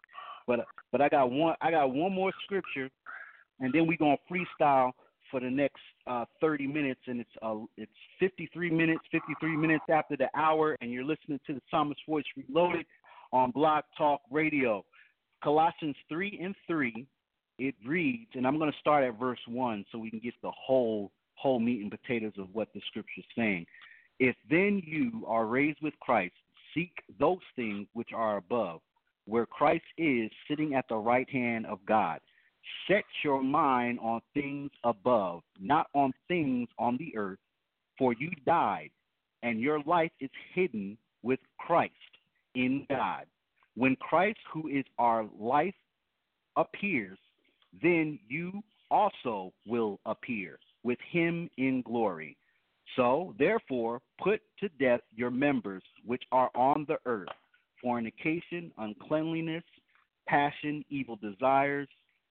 Speaker 4: But but I got one I got one more scripture, and then we're gonna freestyle for the next uh, thirty minutes, and it's uh, it's fifty-three minutes, fifty-three minutes after the hour, and you're listening to the Psalmist Voice Reloaded on Blog Talk Radio. Colossians three and three. It reads, and I'm going to start at verse one so we can get the whole whole meat and potatoes of what the scripture is saying. If then you are raised with Christ, seek those things which are above, where Christ is sitting at the right hand of God. Set your mind on things above, not on things on the earth, for you died, and your life is hidden with Christ in God. When Christ, who is our life, appears, then you also will appear with him in glory. So, therefore, put to death your members which are on the earth, fornication, uncleanliness, passion, evil desires,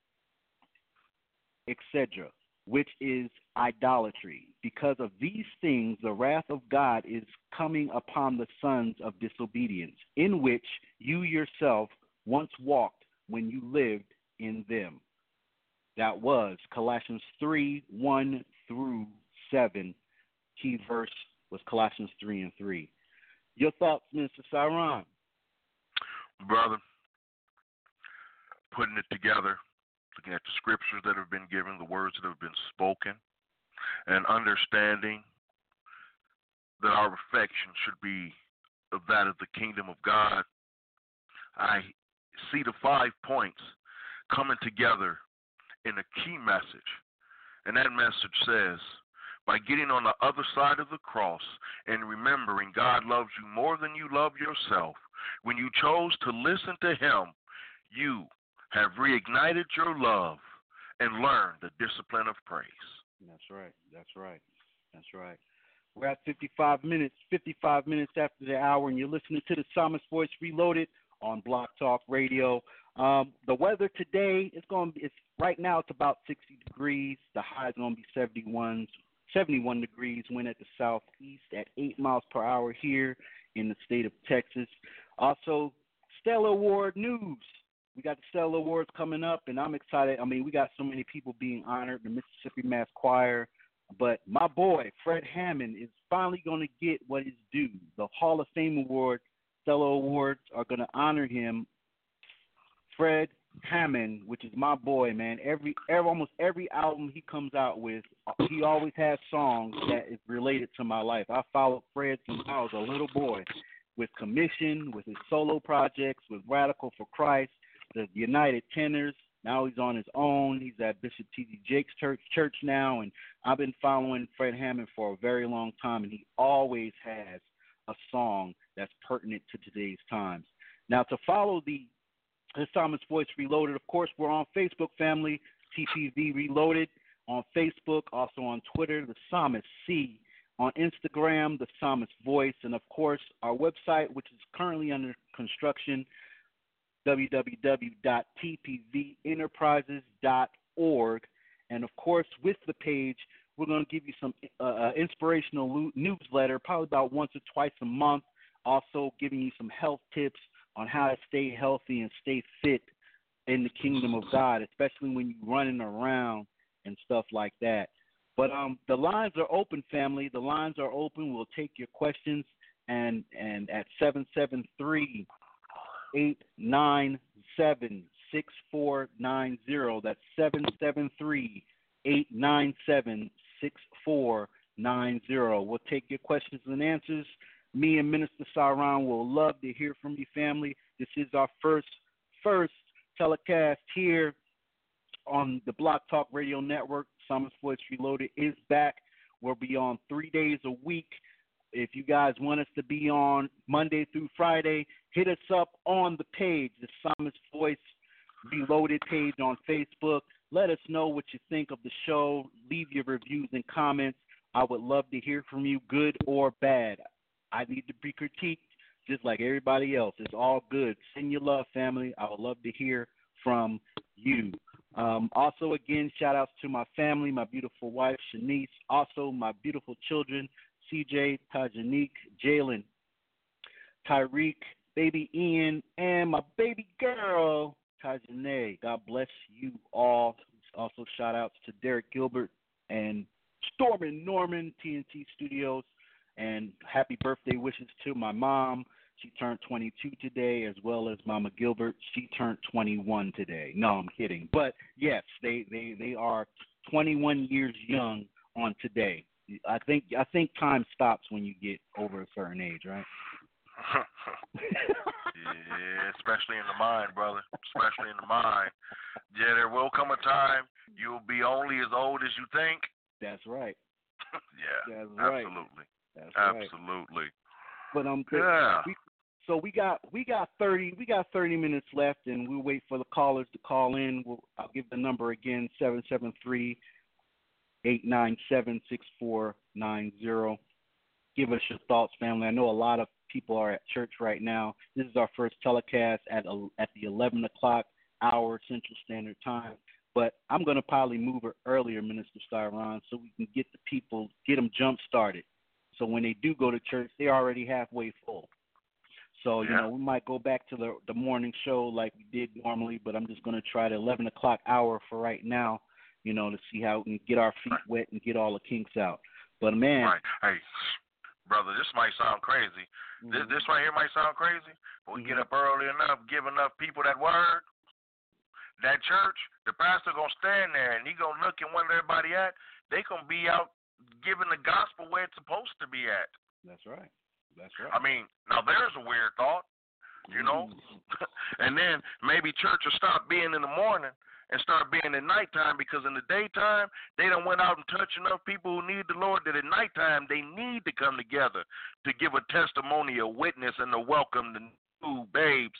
Speaker 4: et cetera, which is idolatry. Because of these things, the wrath of God is coming upon the sons of disobedience, in which you yourself once walked when you lived in them. That was Colossians three, one through seven. Key verse was Colossians three and three. Your thoughts, Mister Saran?
Speaker 2: Brother, putting it together, looking at the scriptures that have been given, the words that have been spoken, and understanding that our affection should be of that of the kingdom of God, I see the five points coming together in a key message. And that message says, by getting on the other side of the cross and remembering God loves you more than you love yourself, when you chose to listen to him, you have reignited your love and learned the discipline of praise.
Speaker 4: That's right. That's right. That's right. We're at fifty-five minutes, fifty-five minutes after the hour, and you're listening to the Psalmist Voice Reloaded on Block Talk Radio. Um, the weather today is going to be, it's, right now it's about sixty degrees. The high is going to be seventy-one, seventy-one degrees. Wind at the southeast at eight miles per hour here in the state of Texas. Also, Stellar Award news. We got the Stellar Awards coming up, and I'm excited. I mean, we got so many people being honored, the Mississippi Mass Choir. But my boy, Fred Hammond, is finally going to get what is due. The Hall of Fame Award, Stellar Awards, are going to honor him. Fred Hammond, which is my boy, man. Every, every almost every album he comes out with, he always has songs that is related to my life. I followed Fred since I was a little boy, with Commission, with his solo projects, with Radical for Christ, the United Tenors. Now he's on his own. He's at Bishop T D Jakes Church, church now, and I've been following Fred Hammond for a very long time, and he always has a song that's pertinent to today's times. Now, to follow the The Psalmist Voice Reloaded, of course, we're on Facebook, family, T P V Reloaded. on Facebook, also on Twitter, The Psalmist C, on Instagram, The Psalmist Voice, and, of course, our website, which is currently under construction, w w w dot t p v enterprises dot org. And, of course, with the page, we're going to give you some uh, uh, inspirational lo- newsletter, probably about once or twice a month, also giving you some health tips on how to stay healthy and stay fit in the kingdom of God, especially when you're running around and stuff like that. But um, the lines are open, family. The lines are open. We'll take your questions, and and at seven seven three, eight nine seven, six four nine zero. That's seven seven three, eight nine seven, six four nine zero. We'll take your questions and answers. Me and Minister Saran will love to hear from you, family. This is our first first telecast here on the Block Talk Radio Network. Psalmist Voice Reloaded is back. We'll be on three days a week. If you guys want us to be on Monday through Friday, hit us up on the page, the Psalmist Voice Reloaded page on Facebook. Let us know what you think of the show. Leave your reviews and comments. I would love to hear from you, good or bad. I need to be critiqued just like everybody else. It's all good. Send your love, family. I would love to hear from you. Um, also, again, shout-outs to my family, my beautiful wife, Shanice. Also, my beautiful children, C J, Tajanique, Jalen, Tyreek, baby Ian, and my baby girl, Tajane. God bless you all. Also, shout-outs to Derek Gilbert and Stormin Norman, T N T Studios. And happy birthday wishes to my mom. She turned twenty-two today, as well as Mama Gilbert. She turned twenty-one today. No, I'm kidding. But, yes, they, they, they are twenty-one years young on today. I think I think time stops when you get over a certain age, right?
Speaker 2: Yeah, especially in the mind, brother. Especially in the mind. Yeah, there will come a time you'll be only as old as you think.
Speaker 4: That's right.
Speaker 2: Yeah,
Speaker 4: That's right.
Speaker 2: absolutely.
Speaker 4: That's
Speaker 2: absolutely.
Speaker 4: Right. But um,
Speaker 2: yeah.
Speaker 4: we, so we got we got thirty we got thirty minutes left, and we'll wait for the callers to call in. We'll, I'll give the number again: seven seven three, eight nine seven, six four nine zero. Give us your thoughts, family. I know a lot of people are at church right now. This is our first telecast at a, at the eleven o'clock hour Central Standard Time. But I'm going to probably move it earlier, Minister Styron, so we can get the people, get them jump started. So when they do go to church, they're already halfway full. So, you
Speaker 2: yeah.
Speaker 4: know, we might go back to the the morning show like we did normally, but I'm just going to try the eleven o'clock hour for right now, you know, to see how we can get our feet
Speaker 2: right.
Speaker 4: wet and get all the kinks out. But, man.
Speaker 2: Right. Hey, brother, this might sound crazy. Mm-hmm. This, this right here might sound crazy, but we mm-hmm. get up early enough, give enough people that word, that church, the pastor going to stand there, and he going to look and where everybody at. They going to be out giving the gospel where it's supposed to be at.
Speaker 4: That's right. That's right.
Speaker 2: I mean, now there's a weird thought, you know. And then maybe church will stop being in the morning and start being at nighttime, because in the daytime, they done went out and touched enough people who need the Lord that at nighttime they need to come together to give a testimony, a witness, and to welcome the new babes.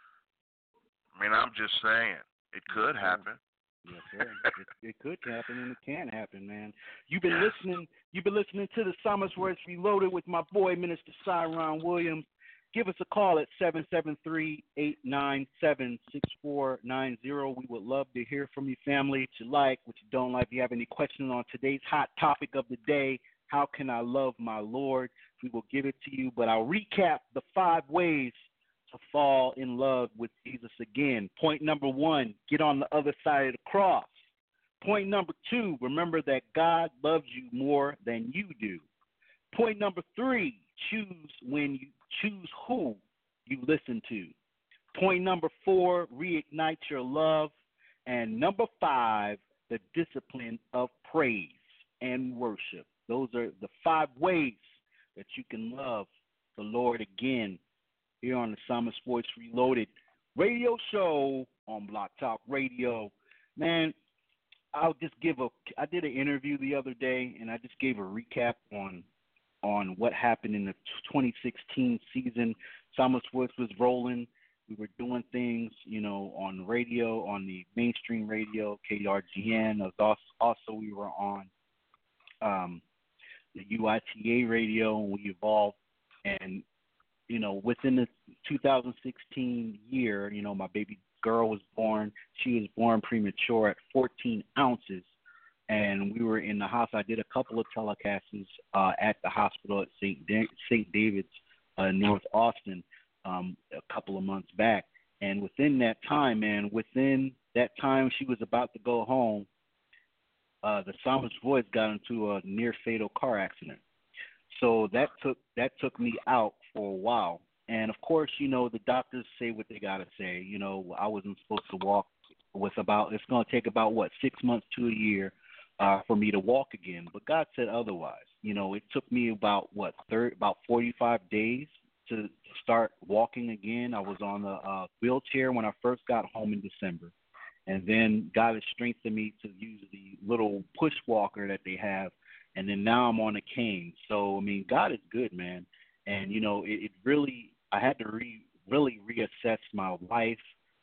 Speaker 2: I mean, I'm just saying, it could happen.
Speaker 4: Yes, sir. it, it could happen, and it can happen, man. You've been yes. listening. You've been listening to the Psalmist Voice Reloaded with my boy, Minister Cyron Williams. Give us a call at seven seven three, eight nine seven, six four nine zero. We would love to hear from you, family. What you like, what you don't like. If you have any questions on today's hot topic of the day, how can I love my Lord? We will give it to you, but I'll recap the five ways to fall in love with Jesus again. Point number one, get on the other side of the cross. Point number two, remember that God loves you more than you do. Point number three, choose when you choose who you listen to. Point number four, reignite your love. And number five, the discipline of praise and worship. Those are the five ways that you can love the Lord again here on the Psalmist Voice Reloaded radio show on Block Talk Radio. Man, I'll just give a, I did an interview the other day, and I just gave a recap on on what happened in the twenty sixteen season. Psalmist Voice was rolling, We were doing things, you know, on radio, on the mainstream radio, K R G N. Also, also we were on um, the U I T A radio, and we evolved. And, you know, within the two thousand sixteen year, you know, my baby girl was born. She was born premature at fourteen ounces. And we were in the hospital. I did a couple of telecasts uh, at the hospital at Saint Da- Saint David's, uh, North Austin, um, a couple of months back. And within that time, man, within that time she was about to go home, uh, the psalmist's voice got into a near fatal car accident. So that took that took me out for a while. And of course, you know, the doctors say what they gotta say. You know, I wasn't supposed to walk with about it's gonna take about what, six months to a year uh for me to walk again. But God said otherwise. You know, it took me about what, third about forty five days to start walking again. I was on a uh, wheelchair when I first got home in December. And then God has strengthened me to use the little push walker that they have. And then now I'm on a cane. So, I mean, God is good, man. And, you know, it, it really, I had to re, really reassess my life,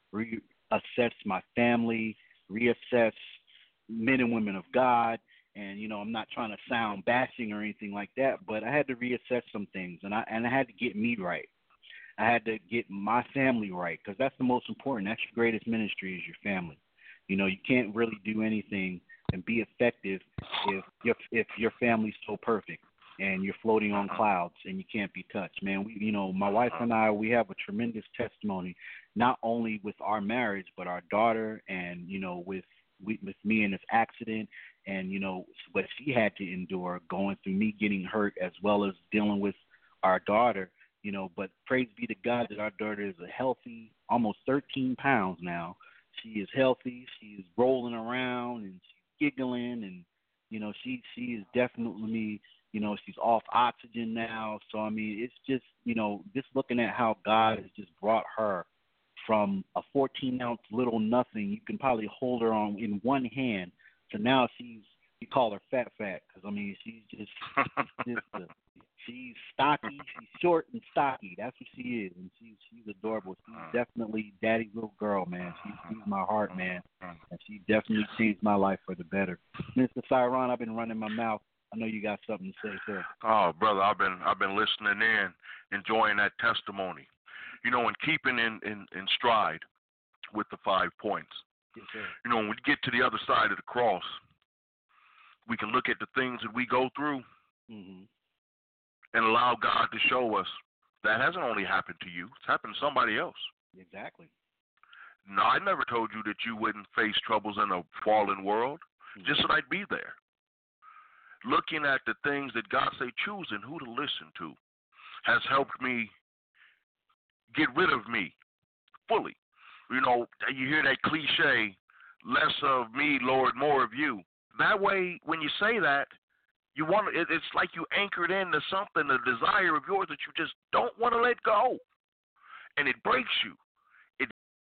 Speaker 4: reassess my family, reassess men and women of God. And, you know, I'm not trying to sound bashing or anything like that, but I had to reassess some things. And I, and I had to get me right. I had to get my family right, because that's the most important. That's your greatest ministry, is your family. You know, you can't really do anything and be effective if your if your family's so perfect and you're floating on clouds and you can't be touched. Man, we, you know, my wife and I, we have a tremendous testimony, not only with our marriage, but our daughter, and, you know, with with me in this accident, and, you know, what she had to endure going through me getting hurt, as well as dealing with our daughter. You know, but praise be to God that our daughter is a healthy, almost thirteen pounds now. She is healthy. She's rolling around and she's giggling, and, you know, she she is definitely, you know, she's off oxygen now. So, I mean, it's just, you know, just looking at how God has just brought her from a fourteen ounce little nothing. You can probably hold her on in one hand. So now she's, we call her Fat Fat, because, I mean, she's just, just a, she's stocky. She's short and stocky. That's what she is, and she's she's adorable. She's definitely daddy's little girl, man. She's, she's my heart, man, and she definitely changed my life for the better. Mister Cyron, I've been running my mouth. I know you got something to say, sir.
Speaker 2: Oh, brother, I've been I've been listening in, enjoying that testimony. You know, and keeping in, in, in stride with the five points.
Speaker 4: Yes, sir.
Speaker 2: You know, when we get to the other side of the cross, we can look at the things that we go through,
Speaker 4: mm-hmm.
Speaker 2: and allow God to show us that hasn't only happened to you, it's happened to somebody else.
Speaker 4: Exactly.
Speaker 2: No, I never told you that you wouldn't face troubles in a fallen world,
Speaker 4: mm-hmm.
Speaker 2: just that I'd be there. Looking at the things that God say, choosing who to listen to, has helped me get rid of me fully. You know, you hear that cliche, less of me, Lord, more of you. That way, when you say that, you want it, it's like you anchored into something, a desire of yours that you just don't want to let go, and it breaks you. It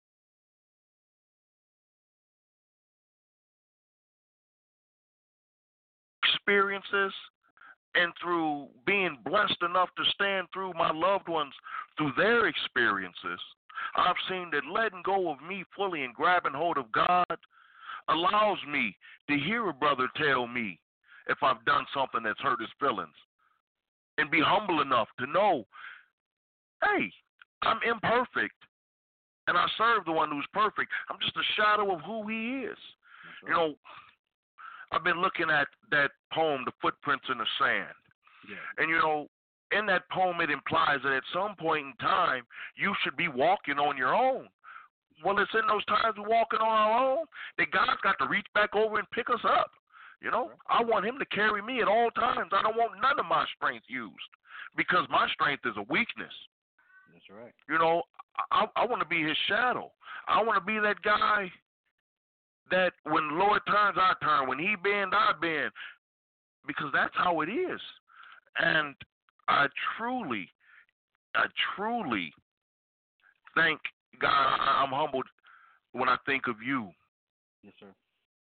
Speaker 2: experiences, and through being blessed enough to stand through my loved ones through their experiences, I've seen that letting go of me fully and grabbing hold of God allows me to hear a brother tell me if I've done something that's hurt his feelings, and be humble enough to know, hey, I'm imperfect, and I serve the one who's perfect. I'm just a shadow of who he is. Right. You know, I've been looking at that poem, The Footprints in the Sand.
Speaker 4: Yeah.
Speaker 2: And, you know, in that poem it implies that at some point in time you should be walking on your own. Well, it's in those times we're walking on our own that God's got to reach back over and pick us up. You know, I want him to carry me at all times. I don't want none of my strength used, because my strength is a weakness.
Speaker 4: That's right.
Speaker 2: You know, I, I want to be his shadow. I want to be that guy that when the Lord turns, I turn. When he bend, I bend. Because that's how it is. And I truly, I truly thank God. I'm humbled when I think of you.
Speaker 4: Yes, sir.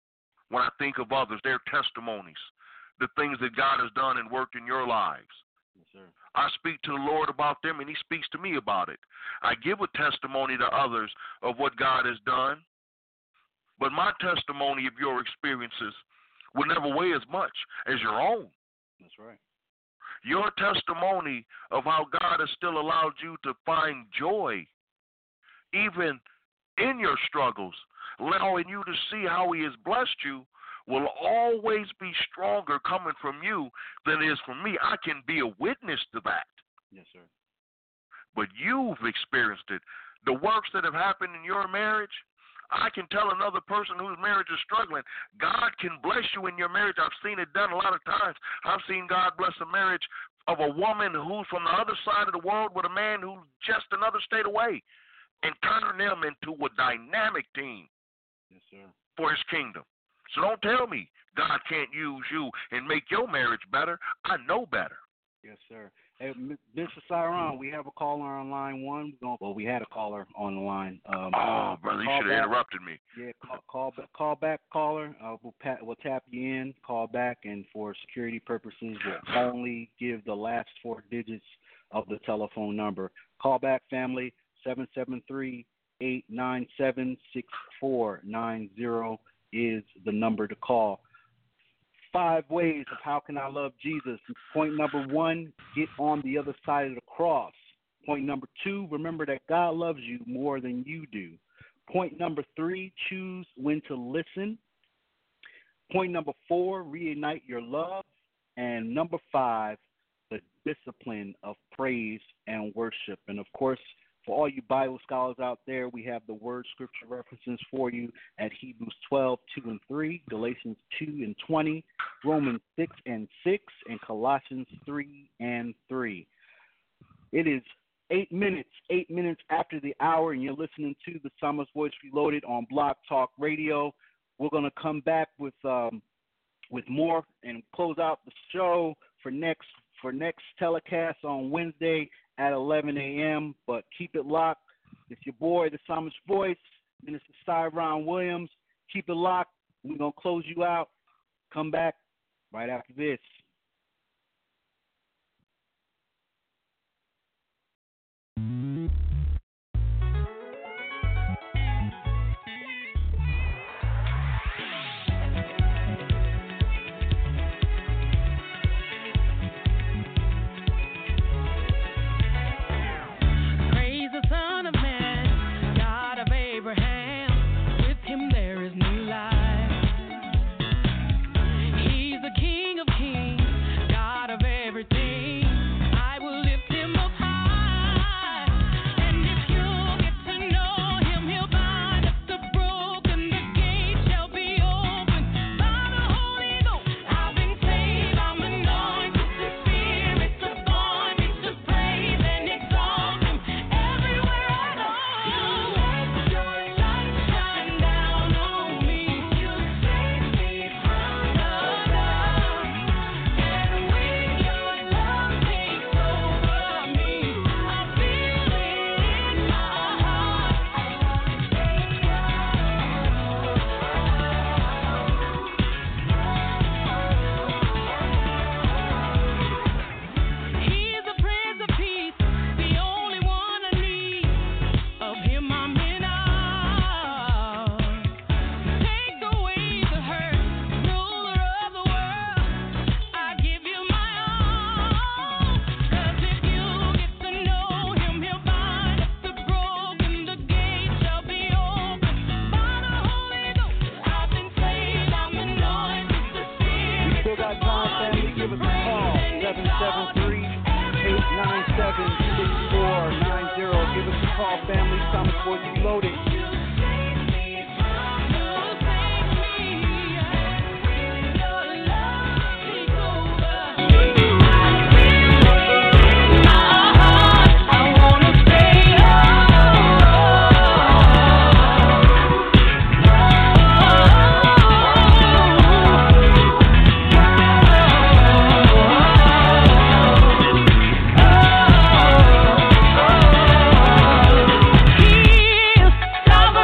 Speaker 2: When I think of others, their testimonies, the things that God has done and worked in your lives.
Speaker 4: Yes, sir.
Speaker 2: I speak to the Lord about them, and he speaks to me about it. I give a testimony to others of what God has done, but my testimony of your experiences will never weigh as much as your own.
Speaker 4: That's right.
Speaker 2: Your testimony of how God has still allowed you to find joy, even in your struggles, allowing you to see how he has blessed you, will always be stronger coming from you than it is from me. I can be a witness to that.
Speaker 4: Yes, sir.
Speaker 2: But you've experienced it. The works that have happened in your marriage, I can tell another person whose marriage is struggling, God can bless you in your marriage. I've seen it done a lot of times. I've seen God bless a marriage of a woman who's from the other side of the world with a man who's just another state away and turn them into a dynamic team.
Speaker 4: Yes, sir.
Speaker 2: For his kingdom. So don't tell me God can't use you and make your marriage better. I know better.
Speaker 4: Yes, sir. Hey, Mister Cyron, we have a caller on line one. Well, we had a caller on the line. Um,
Speaker 2: oh, brother, you should have interrupted me.
Speaker 4: Yeah, call, call, call back, caller. Uh, we'll, pat, we'll tap you in, call back, and for security purposes, we'll only give the last four digits of the telephone number. Call back, family, seven seven three, eight nine seven, six four nine zero is the number to call. Five ways of how can I love Jesus. Point number one, get on the other side of the cross. Point number two, remember that God loves you more than you do. Point number three, choose when to listen. Point number four, reignite your love. And number five, the discipline of praise and worship. And of course, for all you Bible scholars out there, we have the word scripture references for you at Hebrews twelve, two and three, Galatians two and twenty, Romans six and six, and Colossians three and three. It is eight minutes, eight minutes after the hour, and you're listening to the Psalmist Voice Reloaded on Blog Talk Radio. We're going to come back with um, with more and close out the show for next for next telecast on Wednesday at eleven a.m., but keep it locked. It's your boy, the Psalmist Voice, Minister Cyron Williams. Keep it locked. We're going to close you out. Come back right after this.
Speaker 3: Stop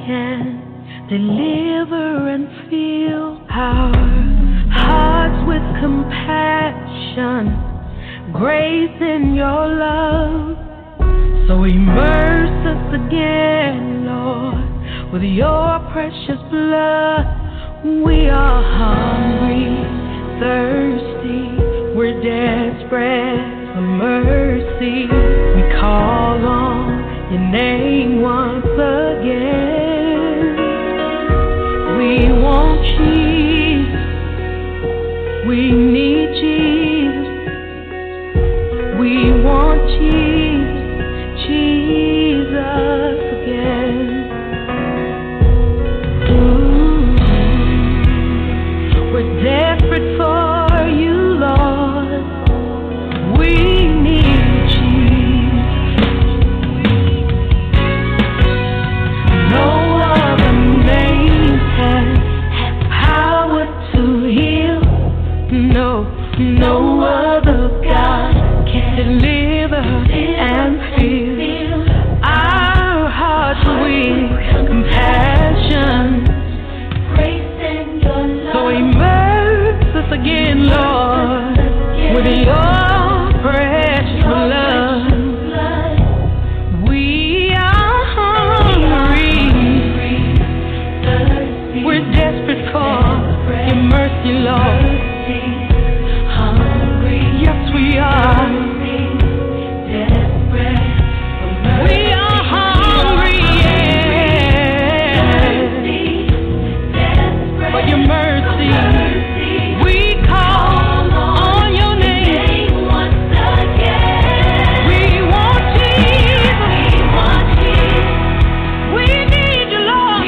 Speaker 3: can deliver and fill our hearts with compassion, grace in your love. So immerse us again, Lord, with your precious blood. We are hungry, thirsty, we're desperate for mercy. We call on your name once again. We want Jesus, we need Jesus, we want Jesus, Jesus again. Ooh, we're desperate for you, Lord. We need Jesus. No other name has power to heal. No, no other God can deliver and fill our hearts with compassion. So immerse us again, Lord, with your precious blood. We are hungry, we're desperate for your mercy, Lord. Yes, we are. We are hungry, yeah, for your mercy. We call on your name once again. We want Jesus. We need you, Lord.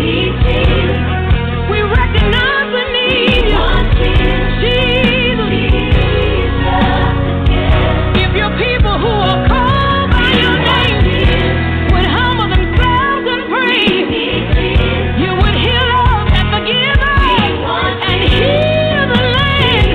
Speaker 3: We recognize we need you. Jesus. If your people who are called by your name would humble themselves and pray, you would heal us and forgive us and heal the land.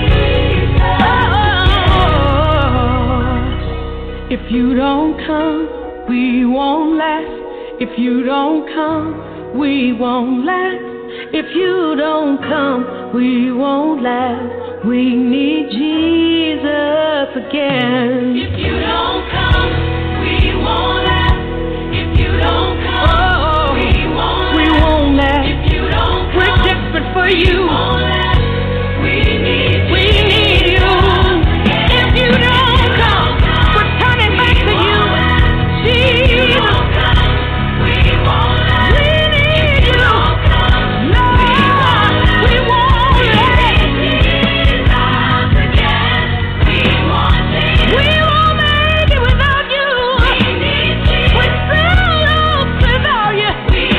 Speaker 3: Oh, if you don't come, we won't last. If you don't come, we won't last. If you don't come, we won't last. We need Jesus again. If you don't come, we won't last. If you don't come, oh, we won't we last. Won't last. If you don't come, we're desperate for you. We won't last. We need we need you. If you don't come, we're turning back to you. Jesus. We won't last. We need you. Lord, we won't last. We won't make it without you. We're so lost without you.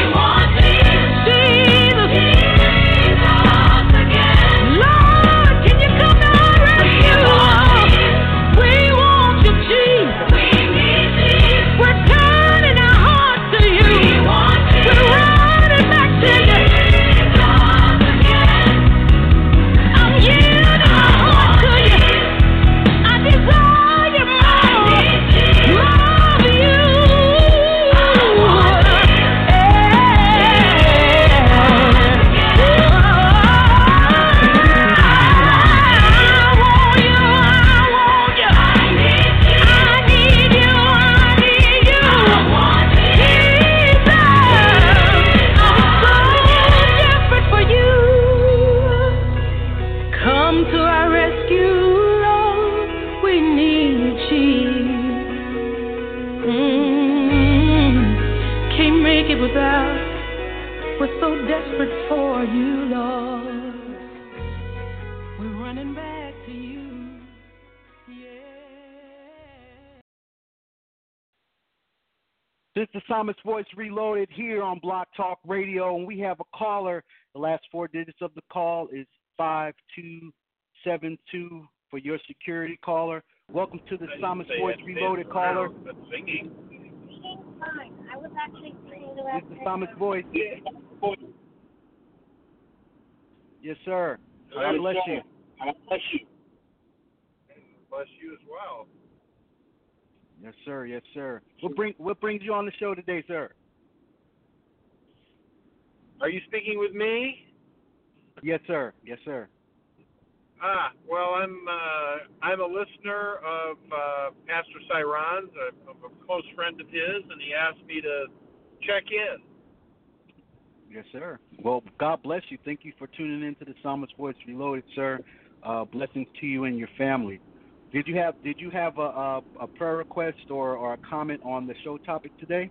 Speaker 3: Jesus. Lord, can you come to our rescue? We want you, Jesus. We're turning our hearts to you. We're running back to you. I'm yielding my heart to you. I desire more, more of you. I want you, I want you. I need you, I need you. Jesus, I'm so desperate for you. Come to our rescue, Lord. We need Jesus. Mm, can't make it without. We're so desperate for you, Lord. We're running back to you. Yeah.
Speaker 4: This is Psalmist Voice Reloaded here on Block Talk Radio, and we have a caller. The last four digits of the call is five two seven two for your security caller. Welcome to the Psalmist Voice Reloaded caller.
Speaker 7: Fine. I was actually thinking
Speaker 4: This
Speaker 7: about
Speaker 4: is Psalmist Voice. Yes, sir. God bless you.
Speaker 2: God bless you. Bless you as well.
Speaker 4: Yes, sir. Yes, sir. What bring what brings you on the show today, sir?
Speaker 7: Are you speaking with me?
Speaker 4: Yes, sir. Yes, sir.
Speaker 7: Ah, well, I'm uh, I'm a listener of uh, Pastor Cyron's. I'm a close friend of his, and he asked me to check in.
Speaker 4: Yes, sir. Well, God bless you. Thank you for tuning in to the Psalmist Voice Reloaded, sir. Uh, blessings to you and your family. Did you have Did you have a, a, a prayer request or, or a comment on the show topic today?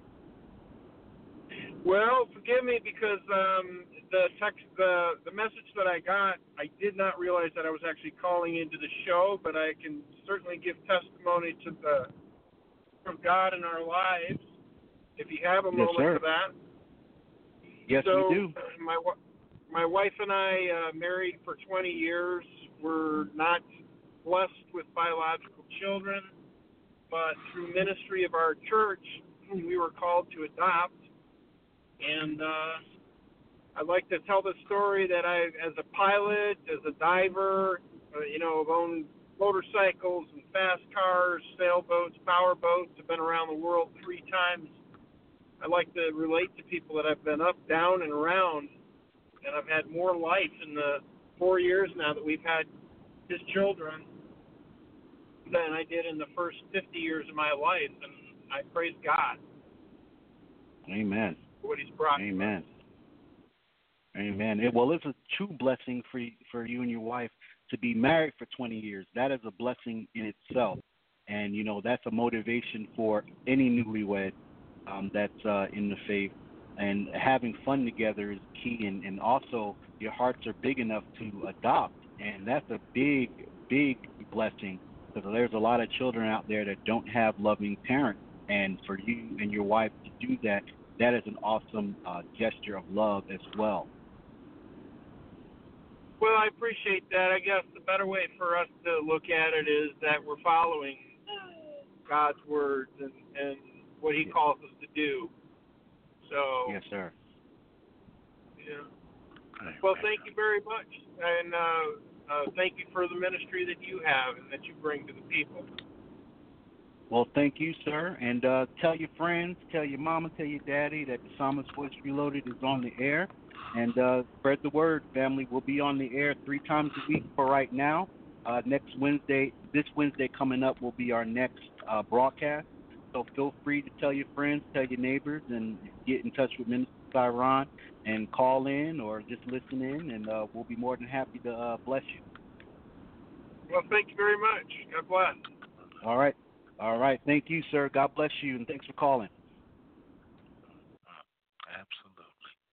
Speaker 7: Well, forgive me because um, the text, the the message that I got, I did not realize that I was actually calling into the show, but I can certainly give testimony to the of God in our lives. If you have a
Speaker 4: Yes,
Speaker 7: moment
Speaker 4: sir.
Speaker 7: for that.
Speaker 4: Yes,
Speaker 7: so,
Speaker 4: we do.
Speaker 7: My my wife and I uh, married for twenty years. We're not blessed with biological children, but through ministry of our church, we were called to adopt. And uh, I'd like to tell the story that I, as a pilot, as a diver, uh, you know, I've owned motorcycles and fast cars, sailboats, power boats. I've been around the world three times. I like to relate to people that I've been up, down, and around, and I've had more life in the four years now that we've had his children than I did in the first fifty years of my life, and I praise God.
Speaker 4: Amen.
Speaker 7: For what He's brought.
Speaker 4: Amen. Amen. It, well, it's a true blessing for for you and your wife to be married for twenty years. That is a blessing in itself, and you know that's a motivation for any newlywed um, that's uh, in the faith. And having fun together is key, and, and also your hearts are big enough to adopt, and that's a big, big blessing because there's a lot of children out there that don't have loving parents, and for you and your wife to do that, that is an awesome uh, gesture of love as well.
Speaker 7: Well, I appreciate that. I guess the better way for us to look at it is that we're following God's words and, and what He calls us to do. So,
Speaker 4: yes, sir.
Speaker 7: Yeah. Well, thank you very much, and uh, uh, thank you for the ministry that you have and that you bring to the people.
Speaker 4: Well, thank you, sir, and uh, tell your friends, tell your mama, tell your daddy that the Psalmist Voice Reloaded is on the air, and uh, spread the word, family. We'll be on the air three times a week for right now. Uh, next Wednesday, this Wednesday coming up will be our next uh, broadcast. So feel free to tell your friends, tell your neighbors, and get in touch with Minister Cyron and call in or just listen in, and uh, we'll be more than happy to uh, bless you.
Speaker 7: Well, thank you very much. God bless.
Speaker 4: All right. All right. Thank you, sir. God bless you, and thanks for calling.
Speaker 2: Absolutely.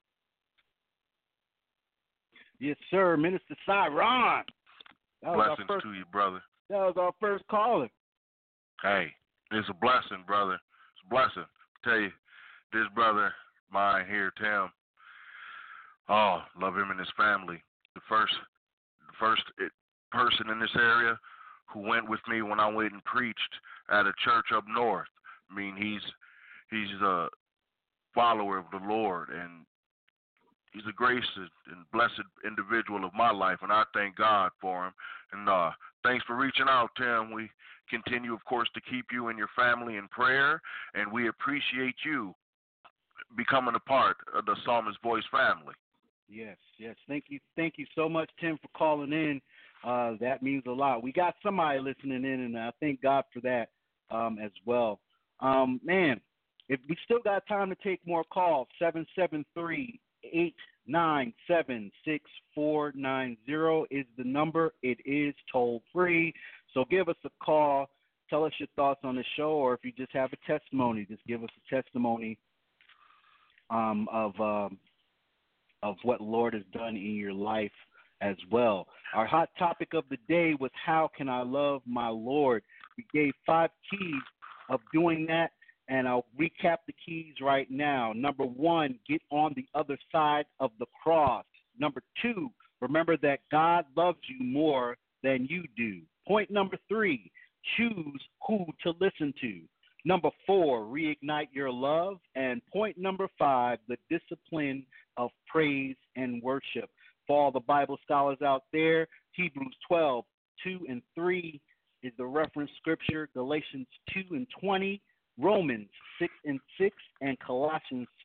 Speaker 4: Yes, sir. Minister Cyron.
Speaker 2: Blessings first, to you, brother.
Speaker 4: That was our first caller.
Speaker 2: Hey. It's a blessing, brother. It's a blessing. I tell you, this brother mine here, Tim. Oh, love him and his family. The first, the first person in this area who went with me when I went and preached at a church up north. I mean, he's he's a follower of the Lord, and he's a gracious and blessed individual of my life, and I thank God for him. And uh, thanks for reaching out, Tim. We continue, of course, to keep you and your family in prayer, and we appreciate you becoming a part of the Psalmist Voice family.
Speaker 4: Yes, yes. Thank you. Thank you so much, Tim, for calling in. Uh, that means a lot. We got somebody listening in, and I thank God for that um, as well. Um, man, if we still got time to take more calls, seven seven three, eight nine seven, six four nine zero is the number. It is toll-free. So give us a call. Tell us your thoughts on the show, or if you just have a testimony, just give us a testimony um, of um, of what the Lord has done in your life as well. Our hot topic of the day was how can I love my Lord? We gave five keys of doing that, and I'll recap the keys right now. Number one, get on the other side of the cross. Number two, remember that God loves you more than you do. Point number three, choose who to listen to. Number four, reignite your love. And point number five, the discipline of praise and worship. For all the Bible scholars out there, Hebrews twelve, two and three is the reference scripture, Galatians two and twenty, Romans six and six, and Colossians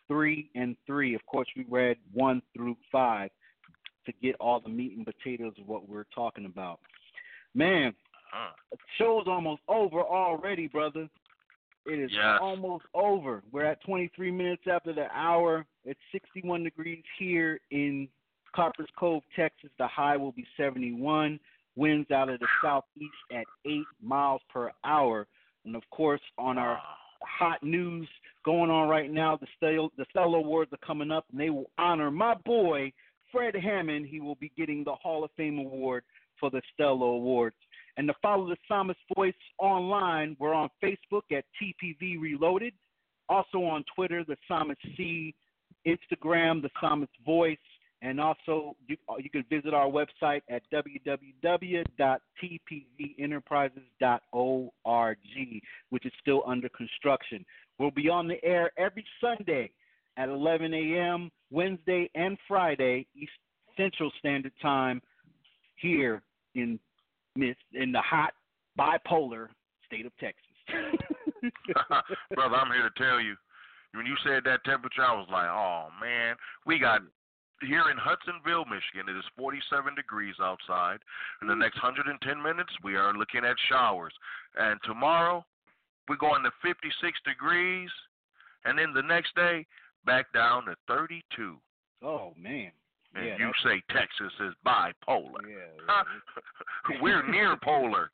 Speaker 4: three and three. Of course, we read one through five to get all the meat and potatoes of what we're talking about. Man, the show's almost over already, brother. It is
Speaker 2: yes.
Speaker 4: almost over. We're at twenty-three minutes after the hour. It's sixty-one degrees here in Copper's Cove, Texas. The high will be seventy-one. Winds out of the southeast at eight miles per hour. And, of course, on our hot news going on right now, the Stellar, the Stellar Awards are coming up, and they will honor my boy, Fred Hammond. He will be getting the Hall of Fame award for the Stellar Awards. And to follow the Psalmist Voice online, we're on Facebook at T P V Reloaded, also on Twitter, the Psalmist C, Instagram, the Psalmist Voice, and also you, you can visit our website at w w w dot t p v enterprises dot org, which is still under construction. We'll be on the air every Sunday at eleven a.m., Wednesday and Friday, East Central Standard Time, here in in the hot, bipolar state of Texas.
Speaker 2: Brother, I'm here to tell you, when you said that temperature, I was like, oh, man. We got, here in Hudsonville, Michigan, it is forty-seven degrees outside. In the next one hundred ten minutes, we are looking at showers. And tomorrow, we're going to fifty-six degrees. And then the next day, back down to thirty-two.
Speaker 4: Oh, man.
Speaker 2: And
Speaker 4: yeah,
Speaker 2: you say Texas is bipolar.
Speaker 4: Yeah, yeah.
Speaker 2: We're near polar.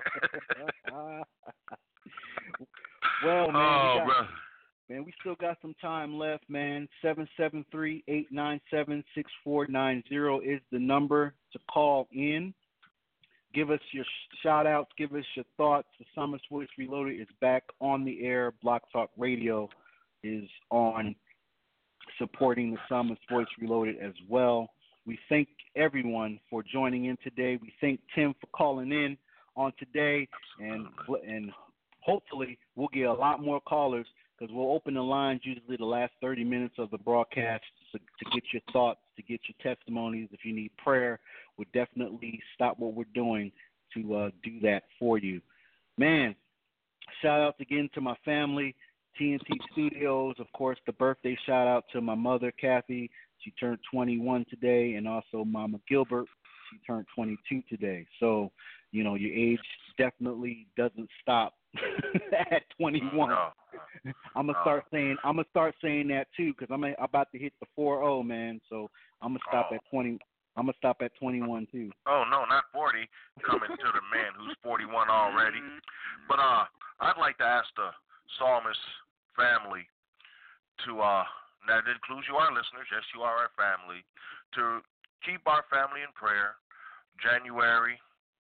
Speaker 4: Well, man,
Speaker 2: oh,
Speaker 4: we got,
Speaker 2: brother.
Speaker 4: man, we still got some time left, man. seven seven three, eight nine seven, six four nine zero is the number to call in. Give us your shout-outs. Give us your thoughts. The Psalmist Voice Reloaded is back on the air. Block Talk Radio is on, supporting the Psalmist Voice Reloaded as well. We thank everyone for joining in today. We thank Tim for calling in on today, and and hopefully we'll get a lot more callers, because we'll open the lines usually the last thirty minutes of the broadcast to, to get your thoughts, to get your testimonies. If you need prayer, we'll definitely stop what we're doing to uh, do that for you. Man, shout out again to my family, T N T Studios, of course, the birthday shout out to my mother, Kathy. She turned twenty-one today, and also Mama Gilbert. She turned twenty-two today. So, you know, your age definitely doesn't stop at twenty-one.
Speaker 2: No.
Speaker 4: I'm gonna start saying I'm gonna start saying that too, because I'm about to hit the four oh, man. So I'm gonna stop
Speaker 2: oh.
Speaker 4: at twenty. I'm gonna stop at twenty-one too.
Speaker 2: Oh no, not forty. Coming to the man who's forty-one already. But uh, I'd like to ask the Psalmist family to, uh, that includes you, our listeners, yes, you are our family, to keep our family in prayer. January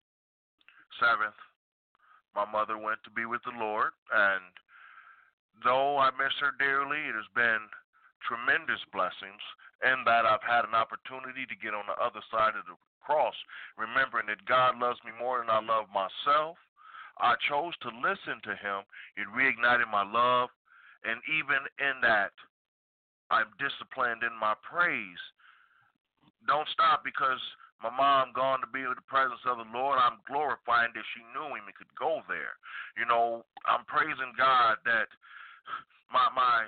Speaker 2: seventh, my mother went to be with the Lord, and though I miss her dearly, it has been tremendous blessings in that I've had an opportunity to get on the other side of the cross, remembering that God loves me more than I love myself. I chose to listen to him. It reignited my love. And even in that, I'm disciplined in my praise. Don't stop because my mom gone to be with the presence of the Lord. I'm glorifying that she knew him and could go there. You know, I'm praising God that my my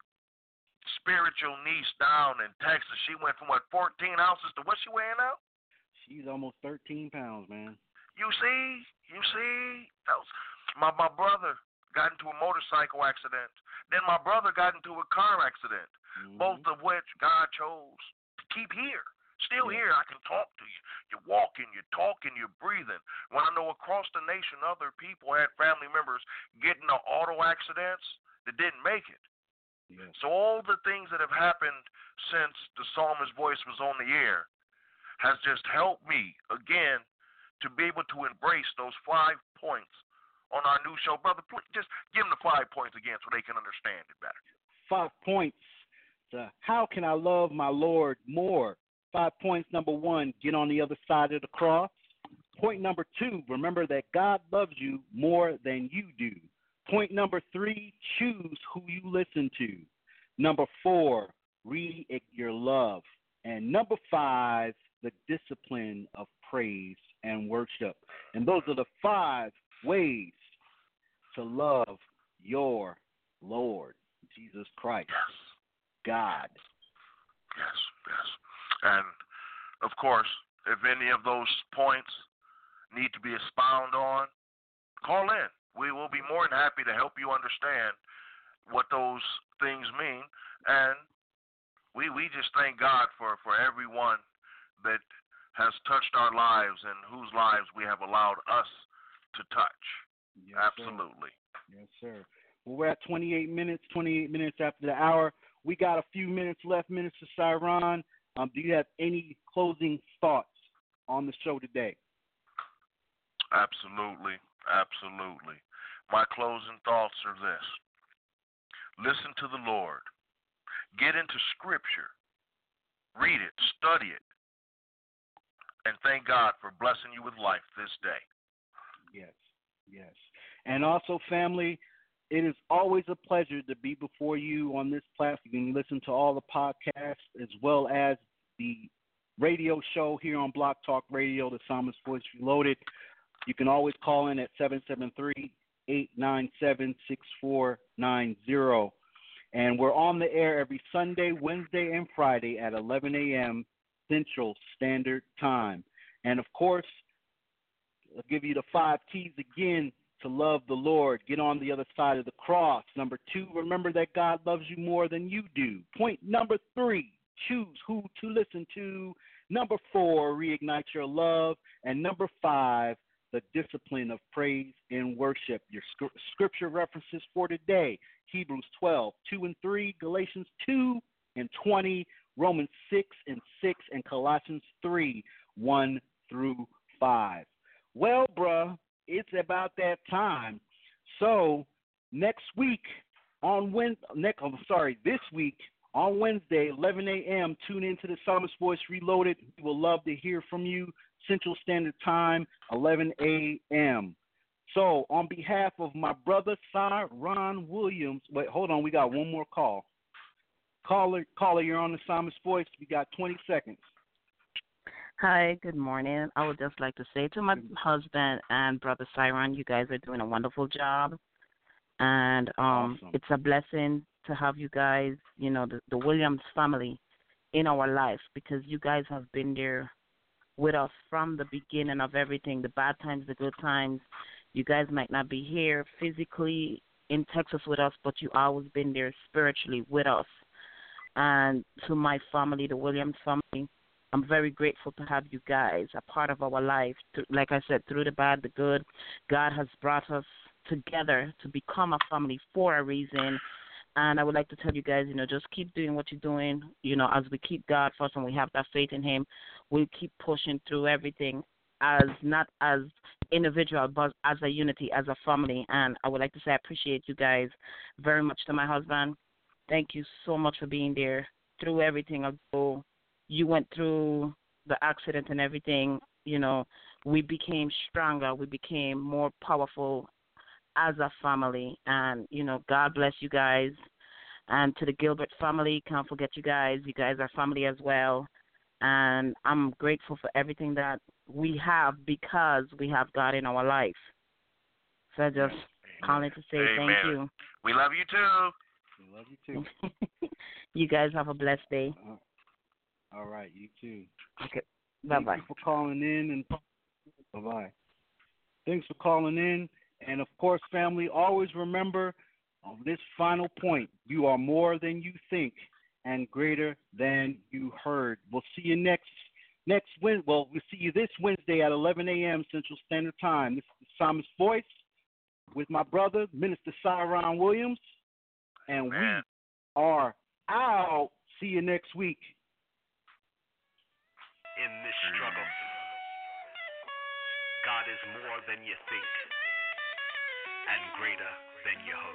Speaker 2: spiritual niece down in Texas, she went from, what, fourteen ounces to what she weighing now?
Speaker 4: She's almost thirteen pounds, man.
Speaker 2: You see? You see? That was, my, my brother got into a motorcycle accident. Then my brother got into a car accident, mm-hmm. both of which God chose to keep here. Still yeah. here, I can talk to you. You're walking, you're talking, you're breathing. When I know across the nation other people had family members get into auto accidents that didn't make it.
Speaker 4: Yeah.
Speaker 2: So all the things that have happened since the Psalmist Voice was on the air has just helped me, again, to be able to embrace those five points on our new show. Brother, please just give them the five points again so they can understand it better.
Speaker 4: Five points to how can I love my Lord more? Five points. Number one, get on the other side of the cross. Point number two, remember that God loves you more than you do. Point number three, choose who you listen to. Number four, read your love. And number five, the discipline of praise and worship. And those are the five ways to love your Lord, Jesus Christ. God.
Speaker 2: Yes, yes. And, of course, if any of those points need to be expounded on, call in. We will be more than happy to help you understand what those things mean. And we we just thank God for, for everyone that has touched our lives and whose lives we have allowed us to touch.
Speaker 4: Yes,
Speaker 2: Absolutely.
Speaker 4: Sir. Yes, sir. Well, we're at twenty-eight minutes, twenty-eight minutes after the hour. We got a few minutes left, Minister Cyron. Um, do you have any closing thoughts on the show today?
Speaker 2: Absolutely. Absolutely. My closing thoughts are this. Listen to the Lord. Get into Scripture. Read it. Study it. And thank God for blessing you with life this day.
Speaker 4: Yes, yes. And also, family, it is always a pleasure to be before you on this platform. You can listen to all the podcasts as well as the radio show here on Block Talk Radio, the Psalmist Voice Reloaded. You can always call in at seven seven three, eight nine seven, six four nine zero. And we're on the air every Sunday, Wednesday, and Friday at eleven a.m. Central Standard Time. And, of course, I'll give you the five keys again to love the Lord. Get on the other side of the cross. Number two, remember that God loves you more than you do. Point number three, choose who to listen to. Number four, reignite your love. And number five, the discipline of praise and worship. Your scripture references for today, Hebrews twelve, two and three, Galatians two and twenty, Romans six and six, and Colossians three, one through five. Well, bruh, it's about that time. So next week on Wednesday, next, I'm sorry, this week on Wednesday, eleven a.m., tune into the Psalmist Voice Reloaded. We will love to hear from you. Central Standard Time, eleven a.m. So on behalf of my brother, Sir Ron Williams, wait, hold on, we got one more call. Caller, caller, you're on the Psalmist Voice. We got twenty seconds.
Speaker 8: Hi, good morning. I would just like to say to my husband and brother Cyron, you guys are doing a wonderful job. And um,
Speaker 4: awesome.
Speaker 8: It's a blessing to have you guys, you know, the, the Williams family in our life, because you guys have been there with us from the beginning of everything, the bad times, the good times. You guys might not be here physically in Texas with us, but you always been there spiritually with us. And to my family, the Williams family, I'm very grateful to have you guys a part of our life. Like I said, through the bad, the good, God has brought us together to become a family for a reason. And I would like to tell you guys, you know, just keep doing what you're doing. You know, as we keep God first and we have that faith in Him, we'll keep pushing through everything as not as individual, but as a unity, as a family. And I would like to say I appreciate you guys very much. To my husband, thank you so much for being there through everything. Although you went through the accident and everything, you know, we became stronger. We became more powerful as a family. And, you know, God bless you guys. And to the Gilbert family, can't forget you guys. You guys are family as well. And I'm grateful for everything that we have because we have God in our life. So I just calling to say
Speaker 2: Amen.
Speaker 8: Thank you.
Speaker 2: We love you too.
Speaker 4: We love you too.
Speaker 8: You guys have a blessed day.
Speaker 4: Uh, all right, you too.
Speaker 8: Okay. Bye-bye.
Speaker 4: Thank you for calling in, and bye-bye. Thanks for calling in. And, of course, family, always remember on this final point, you are more than you think and greater than you heard. We'll see you next next Wednesday. Well, we'll see you this Wednesday at eleven a.m. Central Standard Time. This is the Psalmist Voice with my brother, Minister Cyron Williams. And
Speaker 2: Man.
Speaker 4: we are out. See you next week.
Speaker 5: In this struggle, God is more than you think and greater than you hope.